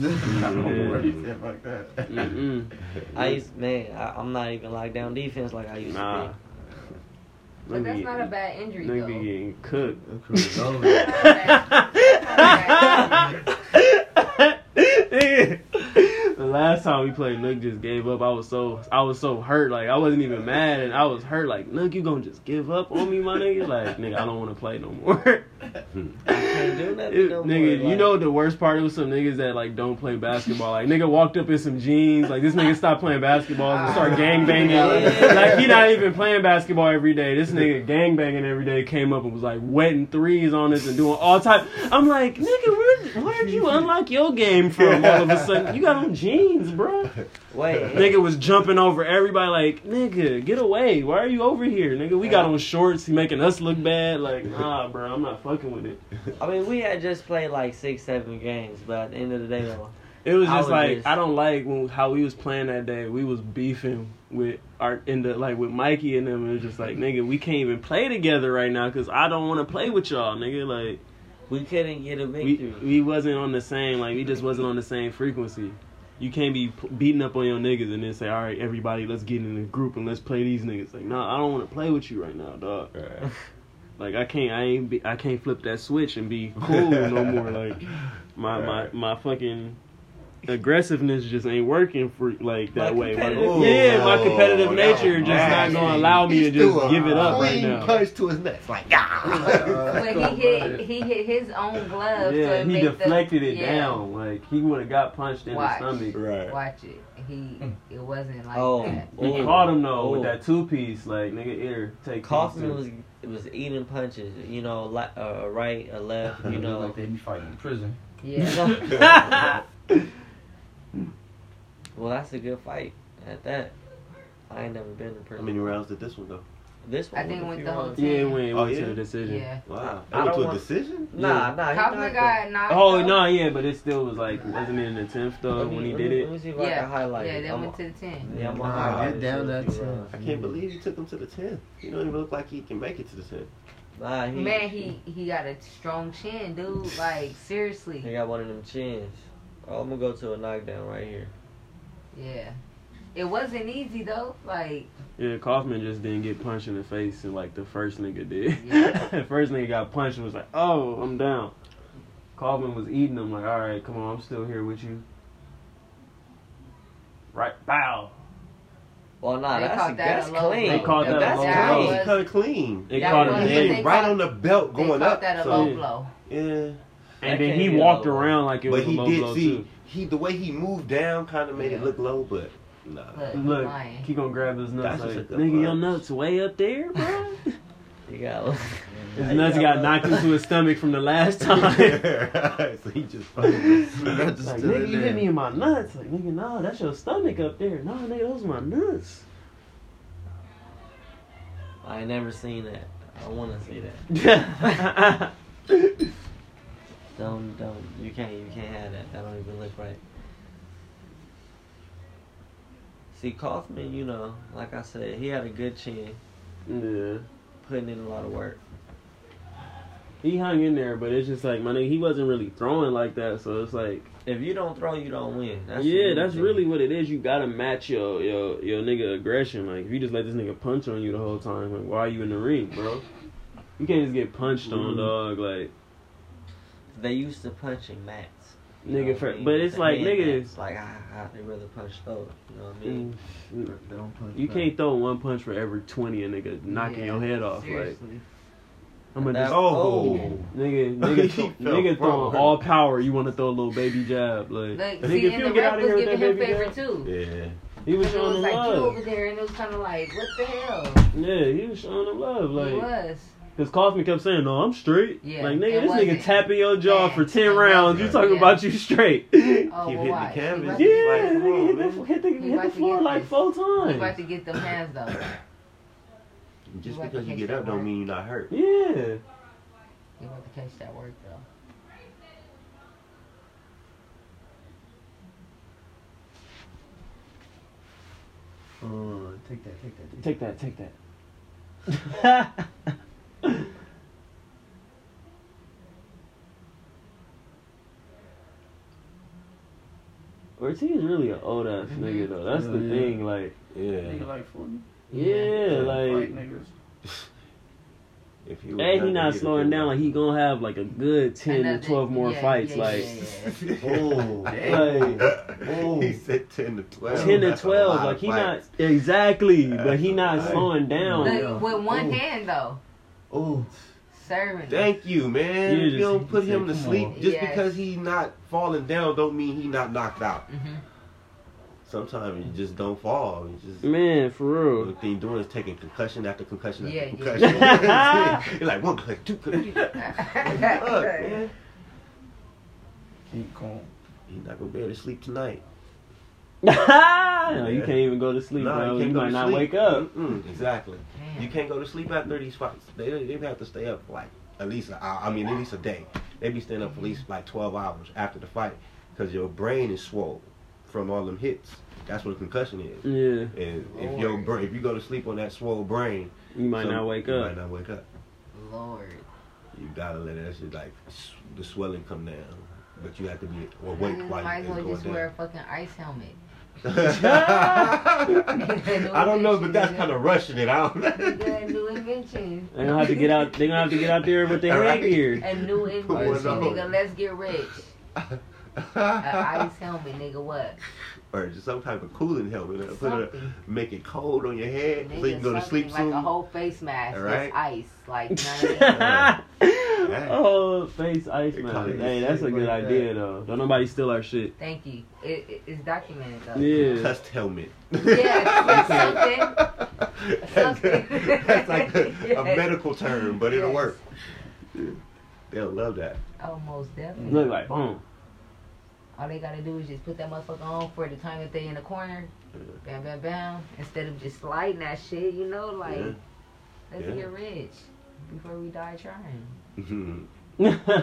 like that. Mm-mm. I used, man, I, I'm not even locked down defense like I used Nah. to But that's not a bad injury Nigga though. be getting cooked. That's not a bad- that's not a bad injury. The last time we played, Nook just gave up. I was so I was so hurt. Like I wasn't even mad, and I was hurt. Like Nook, you gonna just give up on me, my nigga? Like nigga, I don't want to play no more. be. I can't do nothing It- no nigga, more. you like- know the worst part? It was some niggas that like don't play basketball. Like nigga walked up in some jeans. Like this nigga stopped playing basketball and start gang banging. Yeah. Like he not even playing basketball every day. This nigga gang banging every day. Came up and was like wetting threes on us and doing all type. I'm like nigga, where where'd you unlock your game from? All of a sudden you got on jeans, bro. Wait, Nigga was jumping over everybody like, nigga, get away. Why are you over here? Nigga, we got on shorts. He making us look bad. Like, nah, bro, I'm not fucking with it. I mean, we had just played like six, seven games, but at the end of the day, though, It was I just would like, just- I don't like when, how we was playing that day. We was beefing with our, in the, like, with Mikey and them. It was just like, nigga, we can't even play together right now because I don't want to play with y'all, nigga. Like, we couldn't get a we, victory. we wasn't on the same, like, we just wasn't on the same frequency. You can't be p- beating up on your niggas and then say, all right, everybody, let's get in a group and let's play these niggas. Like, nah, I don't want to play with you right now, dog. Right. Like, I can't, I ain't, be, I can't flip that switch and be cool no more. Like, my, Right. my, my fucking aggressiveness just ain't working for like that My way. My, competitive- yeah, my Oh, competitive that nature was just not nasty. gonna allow me to He just threw a give it up right clean now. punch to his nuts, like ah. But he hit he hit his own glove. so Yeah, it he make the- deflected it yeah. down. Like he would have got punched in Watch. the stomach. Right. Watch it. He it wasn't like Oh. that. He Ooh. caught him though with Ooh. that two piece. Like nigga, here, take Kaufman these was was eating punches, you know, li- uh, a right, a left, you know. like they be fighting in prison. Yeah. Well, that's a good fight at that. I ain't never been in How prison. many rounds did this one go? This one I think was a went few the whole rounds. Yeah, it went, it Oh, went yeah? to the decision. Yeah. Wow. I That went don't to a want- decision? Nah, nah. he Kaufman knocked got knocked Oh out. no, yeah, but it still was like wasn't it in the tenth though Let me- when he let did me- it. Let me see if I Yeah. can highlight Yeah, it. they I'm went a- to the ten. Yeah, I'm Nah, gonna highlight get it, down see that a few ten. rounds. I can't believe he took him to the tenth. He don't even look like he can make it to the tenth. Nah, he, Man, he he got a strong chin, dude. Like he seriously. got one of them chins. Oh, I'm gonna go to a knockdown right here. Yeah. It wasn't easy though. Like Yeah, Kaufman just didn't get punched in the face and like the first nigga did. Yeah. The first nigga got punched and was like, oh, I'm down. Kaufman was eating him like, all right, come on, I'm still here with you. Right, bow. Well, nah, They that's caught that that's a low clean. They caught If that a that's low blow. clean. was- He cut it clean. They That caught was- him they dead. caught- Right on the belt they going caught up. that a so- low yeah. blow. Yeah. And That then can't he be a walked low blow. around like it But was a he low did blow see too. he the way he moved down kind of made it Yeah. look low, but nah. Look, Look, lying. he gonna grab his nuts That's like, just a good nigga, your punch. nuts way up there, bro. You got His nuts got knocked into his stomach from the last time. So he just fucking Like, nigga, you hit me in my nuts. Like, nigga, no, that's your stomach up there. No, nigga, those are my nuts. I ain't never seen that. I want to see that. Don't, don't. You can't, you can't have that. That don't even look right. See, Kaufman, you know, like I said, he had a good chin, Yeah. putting in a lot of work. He hung in there, but it's just like, my nigga, he wasn't really throwing like that. So it's like, If you don't throw, you don't win. That's the yeah, main that's thing. really what it is. You gotta match your, your your nigga aggression. Like, if you just let this nigga punch on you the whole time, like, why are you in the ring, bro? You can't just get punched on, Mhm. dog. Like, They used to punching mats. You Nigga, know what I for- mean? but it's The like, hand nigga- mats. Like, ah, ah, they rather punch those. You know what I mean? mm, They don't punch you back. can't throw one punch for every twenty a nigga knocking Yeah, your head off. Like, Seriously. I'm gonna That- just, Oh. nigga, He nigga, fell throw, nigga throwing forward. all power. You want to throw a little baby jab, like, Look, nigga, see, if and you the get ref out of was here with giving that him baby favor jab, too. Yeah. he was Because it showing was him like you love. over there, and it was kind of like, what the hell? Yeah, he was showing him love. he Like, was. Because Kaufman kept saying, no, I'm straight. Yeah, Like, nigga, it this nigga wasn't. tapping your jaw Yeah, for ten it rounds. You wasn't. talking Yeah. about you straight. Oh, Keep well, hitting the watch. He canvas. about to- Yeah, Like, come nigga, on, hit man. the, hit the, He hit about the to floor get like this. four He times. about to get them hands though. Just You about because to you catch get up that don't work. mean you're not hurt. Yeah. You about to catch that work though. Uh, take that, take that. Take that, take that. Ortiz is really an old ass Mhm. nigga though. That's Yeah, the yeah. thing, like, Yeah. Nigga like forty. yeah, Fight like, niggas. If you and he younger, not he'd slowing have down. Like, he gonna have like a good ten Another- to twelve more yeah, fights. yeah, like, yeah, yeah. Oh, Like, he said ten to twelve. ten to That's a twelve. lot Like, of he not fights. exactly, but he That's not a lot. slowing down. Look, with one Ooh. hand though, Oh, serving. thank you, man. You If just- you don't put you him say, to come sleep, on. just Yes. because he's not falling down, don't mean he not knocked out. Mm-hmm. Sometimes you just don't fall. You just Man, for the real. only thing you're doing is taking concussion after concussion after Yeah, yeah. concussion. You're like one concussion, two concussion. Fuck, man. Keep calm. He's not gonna be able to sleep tonight. No, you can't even go to sleep, Nah, bro. You, can't go might to not sleep. wake up. Mm-mm, exactly. Damn. You can't go to sleep after these fights. They they have to stay up for like at least an hour. I mean at least a day. They be staying up for at least like twelve hours after the fight because your brain is swollen from all them hits. That's what a concussion is. Yeah, And if your Lord. brain, if you go to sleep on that swollen brain, you might some- not wake you up. might not wake up. Lord. You gotta let that shit like s- the swelling come down, but you have to be awake Niggas while might it's as well going just down. wear a fucking ice helmet. I don't know, but that's kind of rushing it out. We got a new invention. They gonna have to get out. They gonna have to get out there with their All right. headgear. A new Put invention, one on. nigga. Let's get rich. A ice helmet, nigga. What? Or just some type of cooling helmet. uh, Put it, Something. make it cold on your head so you can Nigga, go to something sleep like soon. a whole face mask. All That's right. ice. Like, you know what I mean? Oh, face ice They man. call it Hey, that's a shit good like idea that. though. Don't nobody steal our shit. Thank you. It, it, it's documented though. Yeah. Cussed helmet. Yes, yes, something. Something. That's like a, a Yes. medical term, but it'll Yes. work. They'll love that. Oh, most definitely. Look like boom. All they gotta do is just put that motherfucker on for the time that they in the corner. Bam, bam, bam. Instead of just sliding that shit, you know, like, Yeah. let's Yeah. get rich before we die trying. Mhm.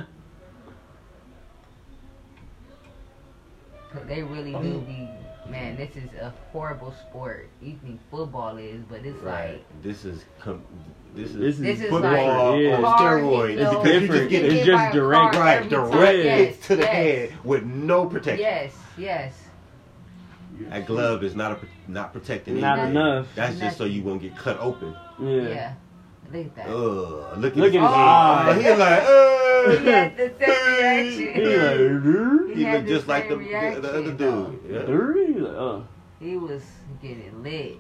Cause they really do be, man, this is a horrible sport. You think football is, but it's Right. This is com- this is This is This is football like yeah. on hard steroids. hit, It's though. because you Different. just get It's hit just by a direct- car right every time. direct Yes, to the yes. head with no protection. Yes, yes. That glove is not a, not protecting Not anything. enough. That's just so you won't get cut open. Yeah. Yeah. Look at that. Ugh. Look at Look his at his eye. eyes. He's like, He uh. had the same reaction. He like, He He had looked the just like the, same the, the other reaction, dude. though. Yeah. Dirty? Like, uh. He was getting lit.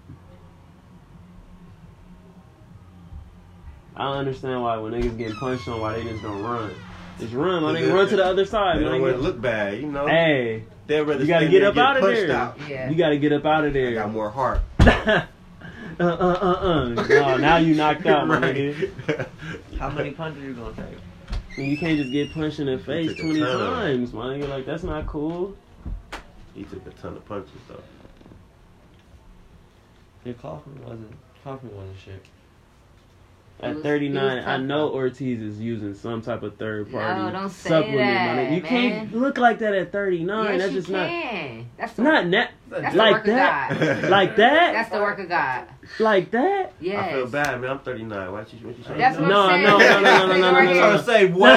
I don't understand why when niggas get punched on, why they just don't run. Just run, my They- nigga. Run to the other side, They my don't want to nigga. look bad, you know. Hey, They'd rather you gotta stand get there up and out of punched there. out. Yeah. You gotta get up out of I there. got more heart. uh uh uh uh. No, now you knocked out, my nigga. How many punches you gonna take? And you can't just get punched in the face took a twenty ton. times, my nigga. Like, that's not cool. He took a ton of punches though. Your Kaufman wasn't. Kaufman wasn't shit. It At was- thirty-nine, it was I tough, know though. Ortiz is using some type of third party No, don't say supplement. that, my nigga. You man. can't look like that at thirty-nine. Yes, That's you just not can. That's the, not net that's the like work that. of God. Like that? That's the work of God. Like that? Yes. I feel bad, man. I'm thirty-nine. Why you what you saying? That's what No, I'm saying. no, no, no, no, no, no, Right no, here. no. I'm trying to say what?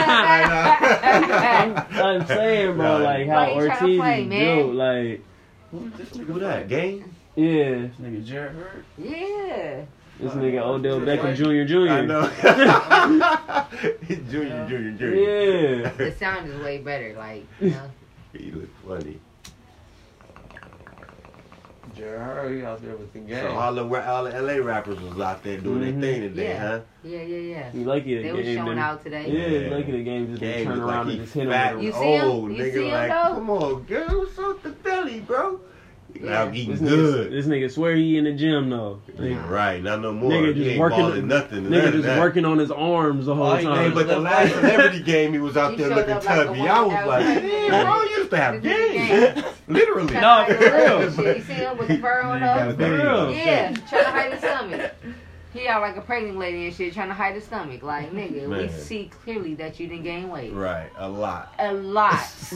I'm, I'm saying, bro, Nah. like how Why you tryna Ortiz play, is man? built, like Who this nigga Who that? Game? yeah, This nigga Jared Hurd. Yeah. this nigga Odell Beckham Junior Junior I know. junior, junior, junior. Yeah. The sound is way better. Like, you know. He look funny. Jared Hurd, he out there with the game. So all the all the L A rappers was out there doing Mhm. their thing today, Yeah. huh? Yeah, yeah, yeah. You lucky the They game. was showing didn't- out today. Yeah, Yeah. lucky the game just didn't Game turn look around like and he just hit him fat with You a see him? old You nigga see him, like, though? come on, girl, what's up the belly, bro? Yeah. Out eating This good. nigga, this nigga swear he in the gym though. Yeah, right, not no more. Nigga he just ain't working, balling nothing. nigga none of just that. working on his arms the whole Oh, he time. Hey, but the last celebrity game, he was out He there showed looking up like the tubby. one I was that like, was like, damn, bro, you used to have This is the games. Literally. No, for real. Shit, you see him with the fur on Nigga up? got For real. Yeah, trying to hide his stomach. He out like a pregnant lady and shit, trying to hide his stomach. Like, nigga, we Man. see clearly that you didn't gain weight. Right, a lot. A lot.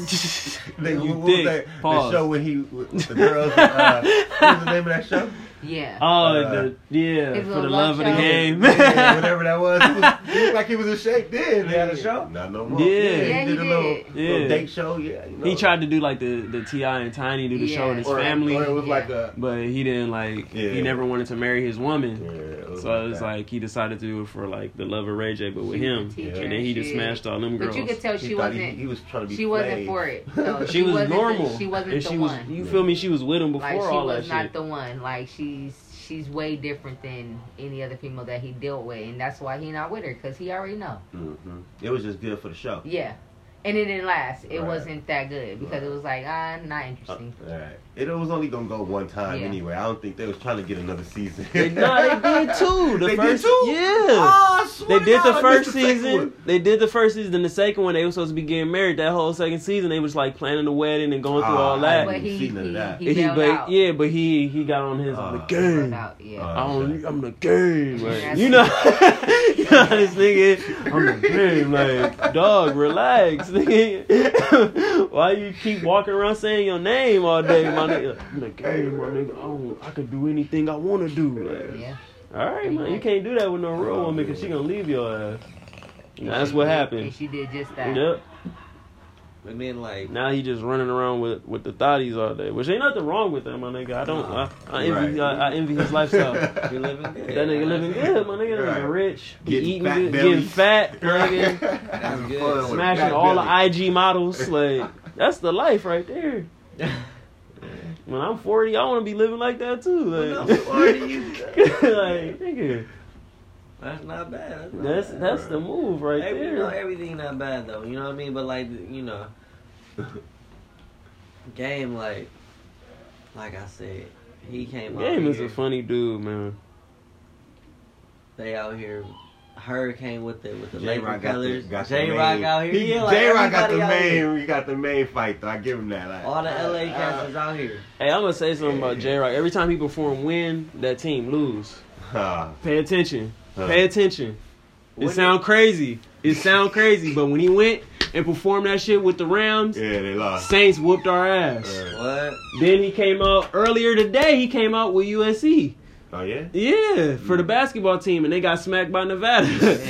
Nigga, You what was dick. that? Pause. The show when he, with the girls, uh, what was the name of that show? Yeah. Oh, Uh, the, yeah, his for the little love of the love show. game. Yeah, whatever that was. He, was. he looked like he was in shape then. He had a show? Not no more. Yeah. Yeah, he he did a little, did. little Yeah. date show. Yeah, you know. He tried to do like the the T I and Tiny do the Yeah. show with his or, family, Or it was Yeah. like a. but he didn't like. Yeah. He never wanted to marry his woman. Yeah, it was So like it's that. like he decided to do it for like the love of Ray J, but with She was him, a teacher and then he just shit. smashed all them girls. But you could tell He she thought wasn't. he, he was trying to be She wasn't played. for it. No, she was wasn't normal. The, she wasn't and the she one. was. You feel me? She was with him before Like she all was that not shit. the one. Like she's she's way different than any other female that he dealt with, and that's why he not with her because he already know. Mm-hmm. It was just good for the show. Yeah, and it didn't last. It Right. wasn't that good because Right. it was like ah, not Uh, interesting. all right. It was only gonna go one time Yeah. anyway. I don't think they was trying to get another season. They, no, they did too. The They did first, too? yeah. Oh, I swear They to did the God, I first missed the second season. one. They did the first season. And the second one, they were supposed to be getting married. That whole second season, they was like planning the wedding and going through Ah, all that. But didn't he see he, none of that. he, He- bailed but out. yeah, but he he got on his I'm the Uh, He bailed game. out, yeah. Uh, I don't, I'm the game, Yeah, like, that's you know, you know how this nigga, I'm the game, like, dog, relax, nigga. Why you keep walking around saying your name all day, my nigga? I'm the game, my nigga. I, don't, I could do anything I want to do. Like, Yeah. all right, man, you can't do that with no real woman because she gonna leave your ass. And that's what And happened. she did just that. Yep. And then like Now he just running around with, with the thotties all day, which ain't nothing wrong with that, my nigga. I don't. I, I envy. Right. I, I envy his lifestyle. you living good. That nigga living good, my nigga. That Right. nigga rich, be Getting eating fat good, bellies. getting fat, nigga, That's good. Fun with smashing fat all the belly. I G models. Like that's the life right there. When I'm forty, I want to be living like that too. Like, When I'm forty, you- like nigga, That's not bad. That's not that's bad. that's the move right Every, you know, there. everything not bad though. You know what I mean? But like you know, game like like I said, he came out Game is here. a funny dude, man. They out here. Hurricane with the with the J-Rock Laker got the- colors. got the J Rock main- out here. He, Yeah, like J-Rock got the everybody out here. main. He got the main fight though. I give him that. Like, All the L A uh, cats is out here. Hey, I'm gonna say something about J Rock. Every time he perform, win that team lose. uh, Pay attention. Huh. Pay attention. It When sound crazy. It sound crazy, but when he went and performed that shit with the Rams, yeah, they lost. Saints whooped our ass. Uh, What? Then he came out earlier today. He came out with U S C. oh yeah. Yeah, for the basketball team, and they got smacked by Nevada.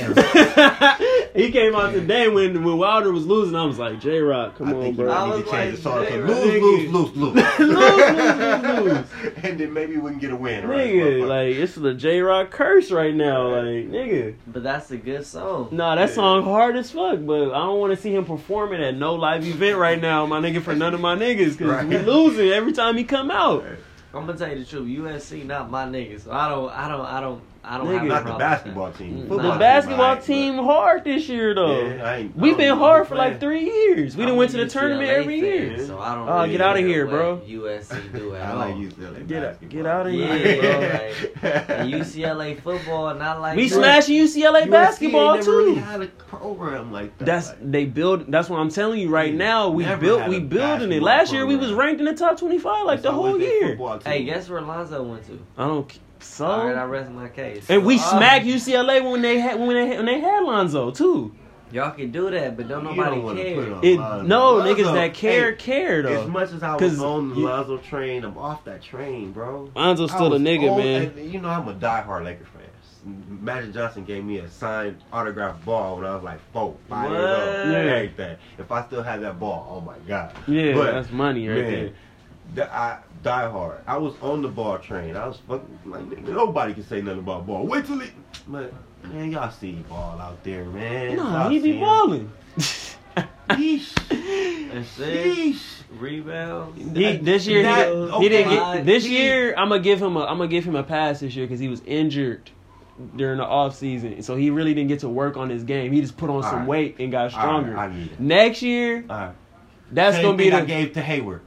He came out today when when Wilder was losing. I was like, J Rock, come I on, think bro. I you need was to change the song like, to J-Rock. lose, lose, lose, lose, lose, lose, lose, lose. and then maybe we can get a win. Right? Nigga, Motherfucker. like it's the J Rock curse right now, like nigga. But that's a good song. Nah, that Yeah. song hard as fuck, but I don't want to see him performing at no live event right now, my nigga, for none of my niggas, cause Right. we losing every time he come out. I'm gonna tell you the truth. U S C not my niggas. So I don't. I don't. I don't. I don't Nigga. have a not the problem basketball with team. Mm, Football The nah. team, basketball alright, team hard this year but- though. Yeah, I ain't, I We've don't been know hard who for like playing. three years. We I'm done went a to the tournament U C L A every fan, year. So I don't. Oh, really get outta care here, what bro. U S C do at I all. like U C L A Get out- basketball. get outta Yeah, here, bro. And U C L A football, not like We that. smashing U C L A U S C basketball ain't never really too. had a program like that. That's like, they build. That's what I'm telling you right Yeah. now. We Never built. had We a building it. basketball Last year we was program. ranked in the top twenty-five like it's the whole always their year. football team. Hey, guess where Lonzo went to? I don't. So All right, I rest my case. and we So, smacked U C L A when they had when they had, when they had Lonzo too. Y'all can do that, but don't You nobody don't wanna care. put on It Lonzo. no Lonzo, niggas that care hey, care though. As much as I 'Cause was on the you- Lonzo train, I'm off that train, bro. Lonzo's I still a was nigga, on- man. and, you know, I'm a diehard Lakers fan. Magic Johnson gave me a signed autographed ball when I was like four, five years old. What? And Yeah. everything. If I still had that ball, oh my god. Yeah, But, that's money right man, the, I die hard. I was on the ball train. I was fucking like nigga, nobody can say nothing about ball. Wait till it, man. Man, y'all see ball out there, man. there. No, Y'all he see be him. balling. Yeesh. Assists, Yeesh. rebounds. He, this year That- he, okay. he didn't get. This He- year I'm gonna give him a I'm gonna give him a pass this year because he was injured during the off season, so he really didn't get to work on his game. He just put on some Alright. weight and got stronger. Alright, I need it. Next year, All right. that's Same gonna be thing the I gave to Hayward.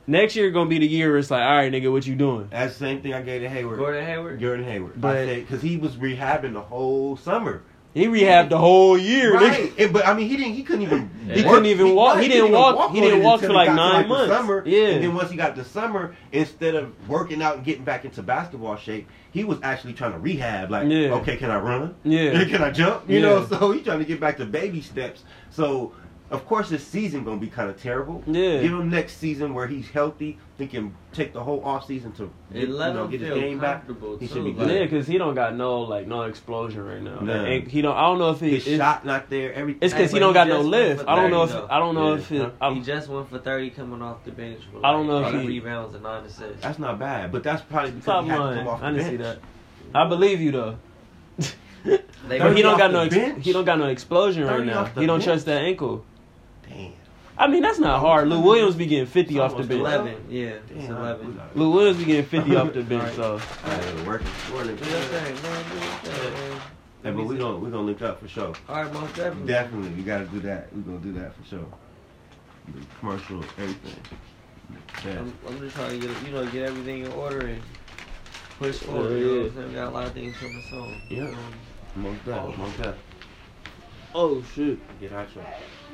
Next year gonna be the year where it's like, all right, nigga, what you doing? That's the same thing I gave to Hayward. Gordon Hayward. Gordon Hayward. But- I say because he was rehabbing the whole summer. He rehabbed the whole year, nigga. Right. And- but I mean, he didn't. He couldn't even. He work. couldn't even walk. He right, didn't couldn't even walk- he on didn't it walk for until like he got to, nine the months. Summer. Yeah. And then once he got to summer, instead of working out and getting back into basketball shape, he was actually trying to rehab. Like, Yeah. okay, can I run? Yeah. Can I jump? You Yeah. know. So he's trying to get back to baby steps. So. Of course, this season gonna be kind of terrible. Yeah. Give him next season where he's healthy. He can take the whole off season to get, And let you know, him get his feel game back. comfortable, He too, should be like- good. Yeah, because he don't got no like no explosion right now. No. And he don't. I don't know if he. His It's, shot not there. Everything. it's because Hey, he but don't he got no just went lift. for I don't know if. thirty, though. I don't know Yeah. if it. He I, just went for thirty coming off the bench. With I don't know like if eight he- rebounds and nine assists. That's not bad, but that's probably because Stop he had to lying. come off the I didn't see bench. that. I believe you though. They But he don't off got the no. Ex- bench? he don't got no explosion right thirty now. off the He don't bench? trust that ankle. Damn. I mean, that's not hard. Lou Williams be getting fifty It's off the almost bench. eleven. Yeah, it's Damn, eleven. Lou Williams be getting fifty off the bench. So I working for Do your thing, man. Do your thing, man. Yeah, but we gonna we gonna link up for sure. All right, most definitely. Definitely, we gotta do that. We gonna do that for sure. The commercial, everything. Yeah. I'm, I'm just trying to get you know get everything in order and push forward. Yeah, You know yeah. what I'm saying? We got a lot of things coming soon. Yeah. Um, Most that, most that. oh shit. Get out your.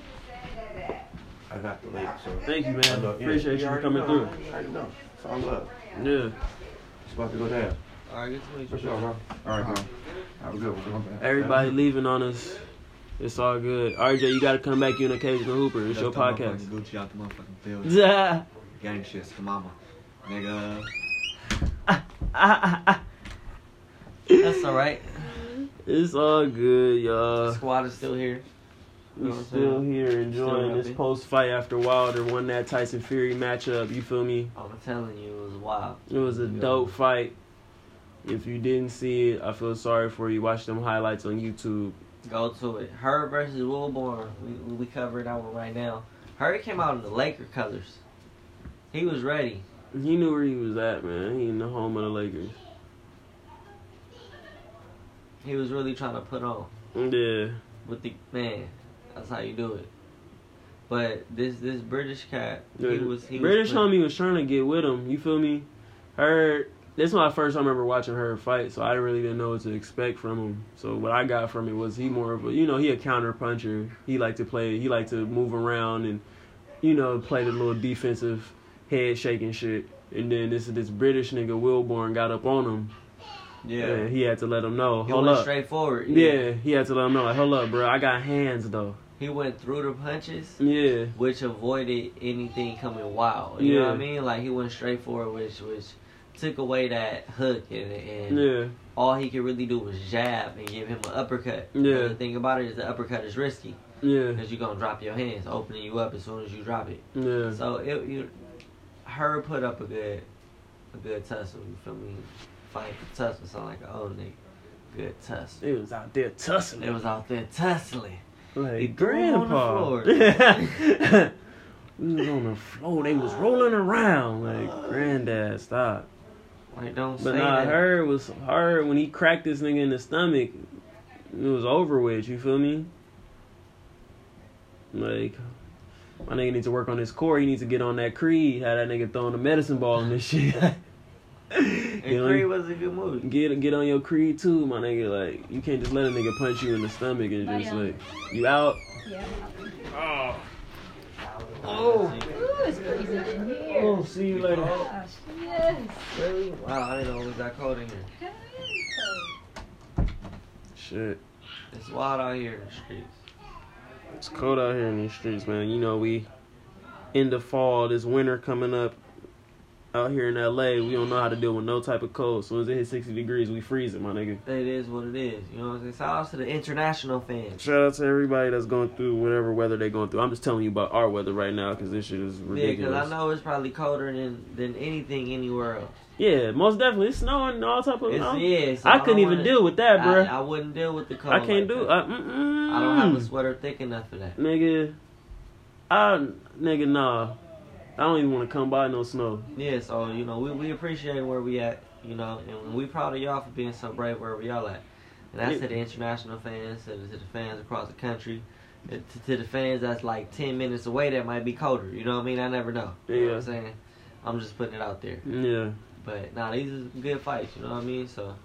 I got the link, so. Thank you, I man. know, yeah, Appreciate you for already coming know. through. I already know. It's all love. Yeah. It's about to go down. all right, good to meet For you. sure, bro. All right, bro. Have a good one. Everybody leaving on us. It's all good. R J, you gotta come back. You an occasional hooper. It's your That's the podcast. motherfucking Gucci out the motherfucking field. Yeah. Gang shit, for mama. Nigga. That's all right. It's all good, y'all. Squad is still here. You know We what I'm still saying? here enjoying Still this happy. post fight after Wilder won that Tyson Fury matchup. You feel me? I'm telling you, it was wild. It was a dope fight. If you didn't see it, I feel sorry for you. Watch them highlights on YouTube. Go to it. Herb versus Wilborn. We we covered that one right now. Herb came out in the Laker colors. He was ready. He knew where he was at, man. He in the home of the Lakers. He was really trying to put on Yeah. with the man. That's how you do it. But this this British cat, he was he British was homie was trying to get with him. You feel me? Her. This is my first time ever watching her fight, so I really didn't know what to expect from him. So what I got from it was he more of a, you know, he a counter puncher. He liked to play. He liked to move around and, you know, play the little defensive head shaking shit. And then this this British nigga Wilborn got up on him. yeah. And he had to let him know. He Hold went up. straight forward. Yeah, he had to let him know. Like, hold up, bro. I got hands though. He went through the punches, Yeah. which avoided anything coming wild. You know Yeah. what I mean? Like he went straight forward, which which took away that hook and and Yeah. all he could really do was jab and give him an uppercut. Yeah. But the thing about it is the uppercut is risky Yeah. because you're gonna drop your hands, opening you up as soon as you drop it. Yeah. So it you, her put up a good a good tussle. You feel me? Fight tussle sound like an old nigga. Good tussle. It was out there tussling. It was out there tussling. They Like, threw him on the grandpa. floor. We was on the floor. They was rolling around. Like, granddad, stop. Like don't But say nah, that. her was her when he cracked this nigga in the stomach. It was over with. You feel me? Like, my nigga needs to work on his core. He needs to get on that Creed. Have that nigga throwing a medicine ball and this shit. And Get on- Creed was a good movie. Get get on your Creed too, my nigga. Like, you can't just let a nigga punch you in the stomach and just like, you out. Yeah. Oh, Oh, Ooh, it's freezing in here. oh, see you later. Gosh, yes. really? Wow, I didn't know it was that cold in here. Hell yeah, it's Shit. It's wild out here in the streets. It's cold out here in these streets, man. You know, we in the fall, this winter coming up out here in L A, we don't know how to deal with no type of cold. As soon as it hits sixty degrees, we freezing, my nigga. It is what it is. You know what I'm saying? Shout out to the international fans. Shout out to everybody that's going through whatever weather they're going through. I'm just telling you about our weather right now because this shit is Yeah, because ridiculous. I know it's probably colder than, than anything anywhere else. Yeah, most definitely. It's snowing and all type of... It's, I'm- yeah, so I I couldn't don't even wanna- deal with that, I, bruh. I wouldn't deal with the cold. I, can't like do... that. I, mm-mm. I don't have a sweater thick enough for that. Nigga, I... Nigga, nah. I don't even want to come by no snow. Yeah, so, you know, we, we appreciate where we at, you know, and we proud of y'all for being so brave wherever y'all at. And that's Yeah. to the international fans, to the, to the fans across the country, and to, to the fans that's like ten minutes away that might be colder. You know what I mean? I never know. You know what Yeah. I'm saying? I'm just putting it out there. Yeah. But nah, these are good fights. You know what I mean? So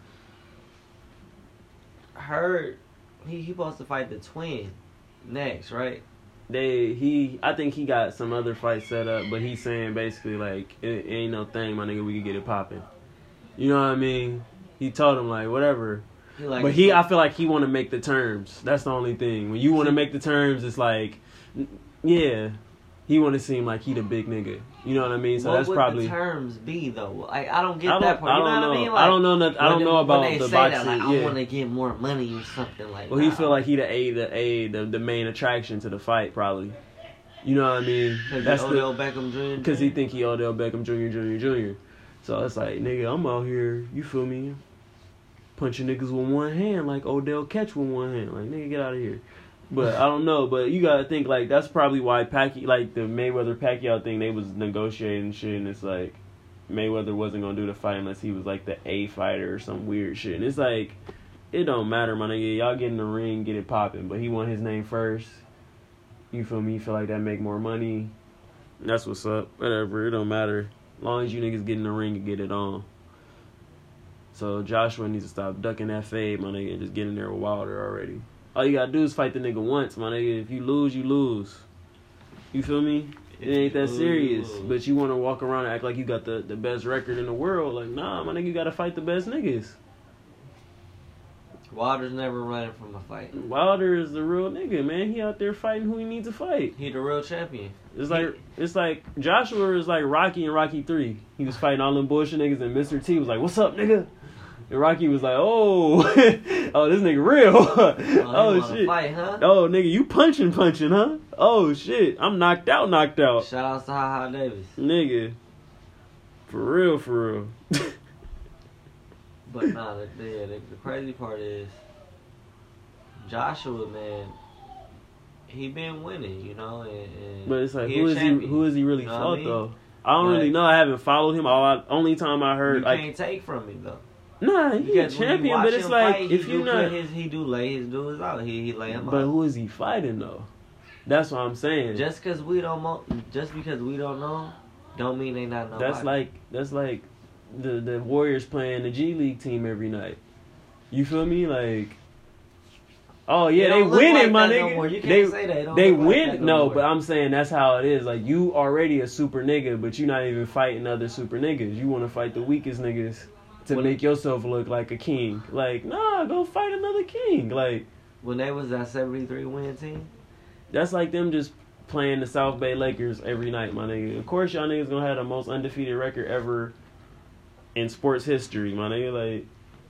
I heard he he supposed to fight the twin next, right? They he I think he got some other fights set up, but he's saying basically like it, it ain't no thing, my nigga. We could get it popping. You know what I mean? He told him like whatever. He like But he, I feel like he want to make the terms. That's the only thing. When you want to make the terms, it's like, yeah, he want to seem like he the big nigga. You know what I mean? So what that's would probably. the terms be though? Like I don't get I don't, that part. I You don't know know. what I mean? I Like, don't know. Nothing, I don't when know they- about when they the say boxing. That, like, yeah. I want to get more money or something like. Well, nah. he feel like he the a the a the, the main attraction to the fight probably. You know what I mean? That's the Odell Beckham Junior because he think he Odell Beckham Junior Junior Junior So it's like, nigga, I'm out here. You feel me? Punching niggas with one hand like Odell catch with one hand. Like, nigga, get out of here. But I don't know. But you gotta think like that's probably why Pacquiao, like the Mayweather Pacquiao thing, they was negotiating shit, and it's like Mayweather wasn't gonna do the fight unless he was like the A fighter or some weird shit. And it's like it don't matter, my nigga. Y'all get in the ring, get it popping. But he want his name first. You feel me? You feel like that make more money. That's what's up. Whatever. It don't matter. As long as you niggas get in the ring and get it on. So Joshua needs to stop ducking that fade, my nigga, and just get in there with Wilder already. All you gotta do is fight the nigga once, my nigga. If you lose, you lose. You feel me? It ain't that serious. But you wanna walk around and act like you got the, the best record in the world. Like, nah, my nigga, you gotta fight the best niggas. Wilder's never running from a fight. Wilder is the real nigga, man. He out there fighting who he needs to fight. He the real champion. It's like it's like Joshua is like Rocky and Rocky three. He was fighting all them bullshit niggas, and Mister T was like, "What's up, nigga?" And Rocky was like, "Oh, oh, this nigga real. Oh, oh shit. Fight, huh? Oh, nigga, you punching, punching, huh? Oh shit, I'm knocked out, knocked out. Shout out to Ha Ha Davis. Nigga, for real, for real." But nah, the, the, yeah, the, the crazy part is Joshua, man. He been winning, you know, and, and But it's like, he who a is he? champion. Who is he really You know what fought I mean? though? I don't Like, really know. I haven't followed him. All I, only time I heard You like, can't take from him though. nah, he a Because when you champion, watch but it's him like fight, if he you do not. put his, he do lay his dudes out. He he lay him But out. who is he fighting though? That's what I'm saying. Just because we don't mo- just because we don't know, don't mean they not nobody. That's like that's like the the Warriors playing the G League team every night. You feel me? Like, oh yeah, They they, don't look winning, like my that no nigga. more. You can't they say that. They don't they look like win. that no no, more. but I'm saying that's how it is. Like, you already a super nigga, but you not even fighting other super niggas. You want to fight the weakest niggas to When- make yourself look like a king. Like, nah, go fight another king. Like, when they was that seventy-three win team. that's like them just playing the South Bay Lakers every night, my nigga. Of course, y'all niggas gonna have the most undefeated record ever in sports history, my nigga. Like,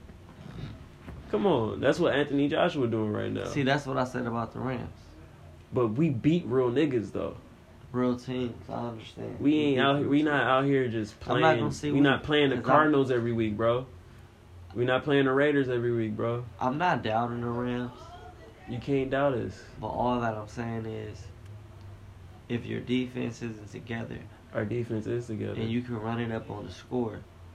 come on, that's what Anthony Joshua doing right now. See, that's what I said about the Rams. But we beat real niggas though. Real teams, I understand. We ain't beat out. them. We not out here just I'm not playing. gonna see We we- not playing the 'cause I'm- Cardinals every week, bro. We not playing the Raiders every week, bro. I'm not doubting the Rams, You can't doubt us. but all that I'm saying is, if your defense isn't together Our defense is together. and you can run it up on the score,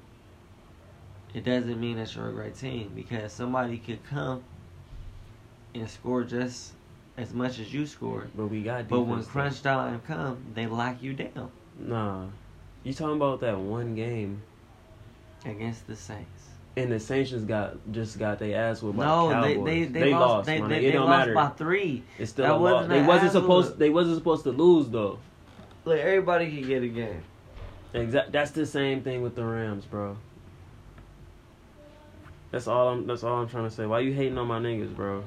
it doesn't mean that you're a great team, because somebody could come and score just as much as you scored, but we got defense. but when though. crunch time come, they lock you down Nah. You talking about that one game? against the Saints. And the Saints just got just got their ass whooped by No, the they Cowboys. they they, lost. They, my they, nigga. they It don't lost matter. by three. It's still That a loss. wasn't They an wasn't ass supposed. whoop. They wasn't supposed to lose though. Look, everybody can get a game. Exact. That's the same thing with the Rams, bro. That's all I'm. That's all I'm trying to say. Why you hating on my niggas, bro?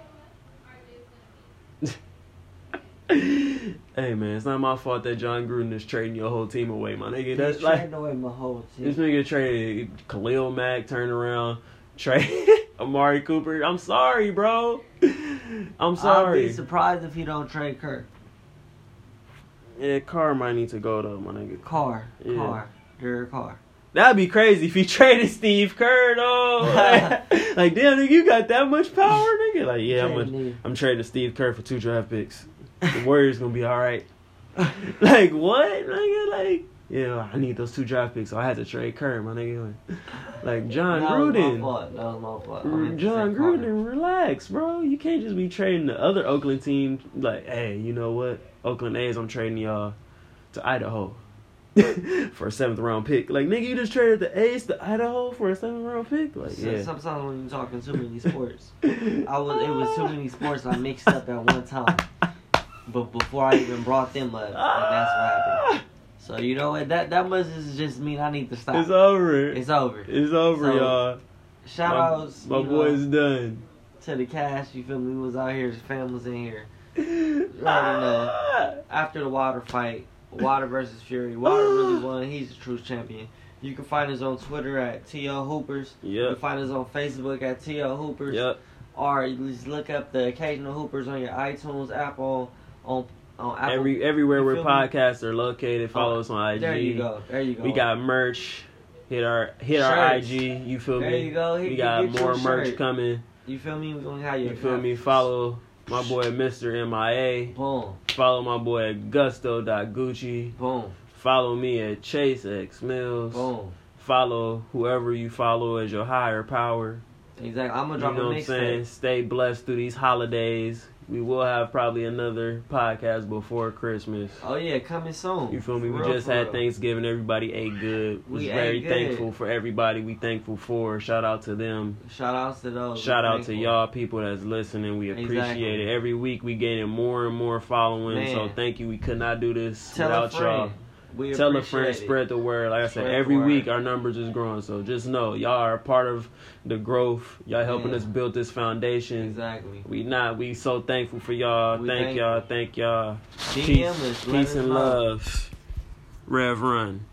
Hey man, it's not my fault that John Gruden is trading your whole team away, my nigga. That's He's like trading away my whole team. this nigga traded Khalil Mack, turn around, trade Amari Cooper. I'm sorry, bro. I'm I'd sorry. be surprised if he don't trade Kirk. Yeah, Carr might need to go though, my nigga. Carr, Yeah. Carr, Derek Carr. That'd be crazy if he traded Steve Kerr though. Like, like, damn, nigga, you got that much power, nigga. Like, yeah, I'm, Trading a, him. I'm trading Steve Kerr for two draft picks. The Warriors gonna be all right. Like, what, nigga? Like, yeah, I need those two draft picks, so I had to trade Kerr, my nigga. Like, John That was my Gruden. fault. That was my fault. I meant to John say Carter. Gruden, relax, bro. You can't just be trading the other Oakland team. Like, hey, you know what? Oakland A's, I'm trading y'all to Idaho. for a seventh round pick. Like, nigga, you just traded the Ace to Idaho for a seventh round pick? Like, So yeah. sometimes when you're talking too many sports, I was it was too many sports I mixed up at one time. But before I even brought them up, and that's what happened. So you know what? That that must just mean I need to stop. It's over. It's over. It's over, So, y'all. Shout my, outs, My you boy's know, done. to the cast. You feel me? We was out here. His fam was in here. You already know. After the Water fight, Water versus Fury. Water really won. He's the true champion. You can find us on Twitter at T L Hoopers. You Yep. can find us on Facebook at T L Hoopers. Yep. Or you just look up the Occasional Hoopers on your iTunes, Apple, on on Apple. Every everywhere You where feel me? podcasts are located, follow Oh, us on I G. There you go. There you go. We got merch. Hit our hit our I Shirts. G. You feel There me? you go. Hit- We got get you more a merch shirt. coming. You feel me? We're gonna have your You feel me? Follow my boy Mister M I A. Boom. Follow my boy at gusto dot gucci. Boom. Follow me at Chase X Mills. Boom. Follow whoever you follow as your higher power. Exactly. I'm gonna You drop know a what I'm saying? mixtape. Stay blessed through these holidays. We will have probably another podcast before Christmas. Oh yeah, coming soon. You feel me? For We real, just for had real. Thanksgiving. Everybody ate good. Was We very ate good. thankful for everybody we thankful for. Shout out to them. Shout outs to those. Shout We're out to thankful. y'all people that's listening. We appreciate Exactly. it. Every week we gaining more and more following. So Man. thank you. We could not do this Tell without a friend. y'all. We Tell a appreciate friend, it. spread the word. Like I said, Spread the every word. week our numbers is growing. So just know, y'all are a part of the growth. Y'all helping Man. us build this foundation. Exactly. We not. We so thankful for y'all. We Thank thankful. y'all. Thank y'all. D M us. Let Peace us and know. love. Rev Run.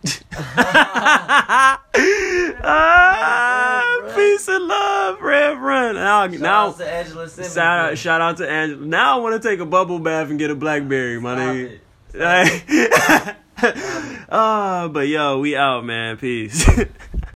ah, peace and love, Rev Run. Now, Shout now outs to Angela Simmons. shout, man. out, shout out to Angela. Now I want to take a bubble bath and get a Blackberry, my Stop nigga. it. Ah, but yo, we out, man. Peace.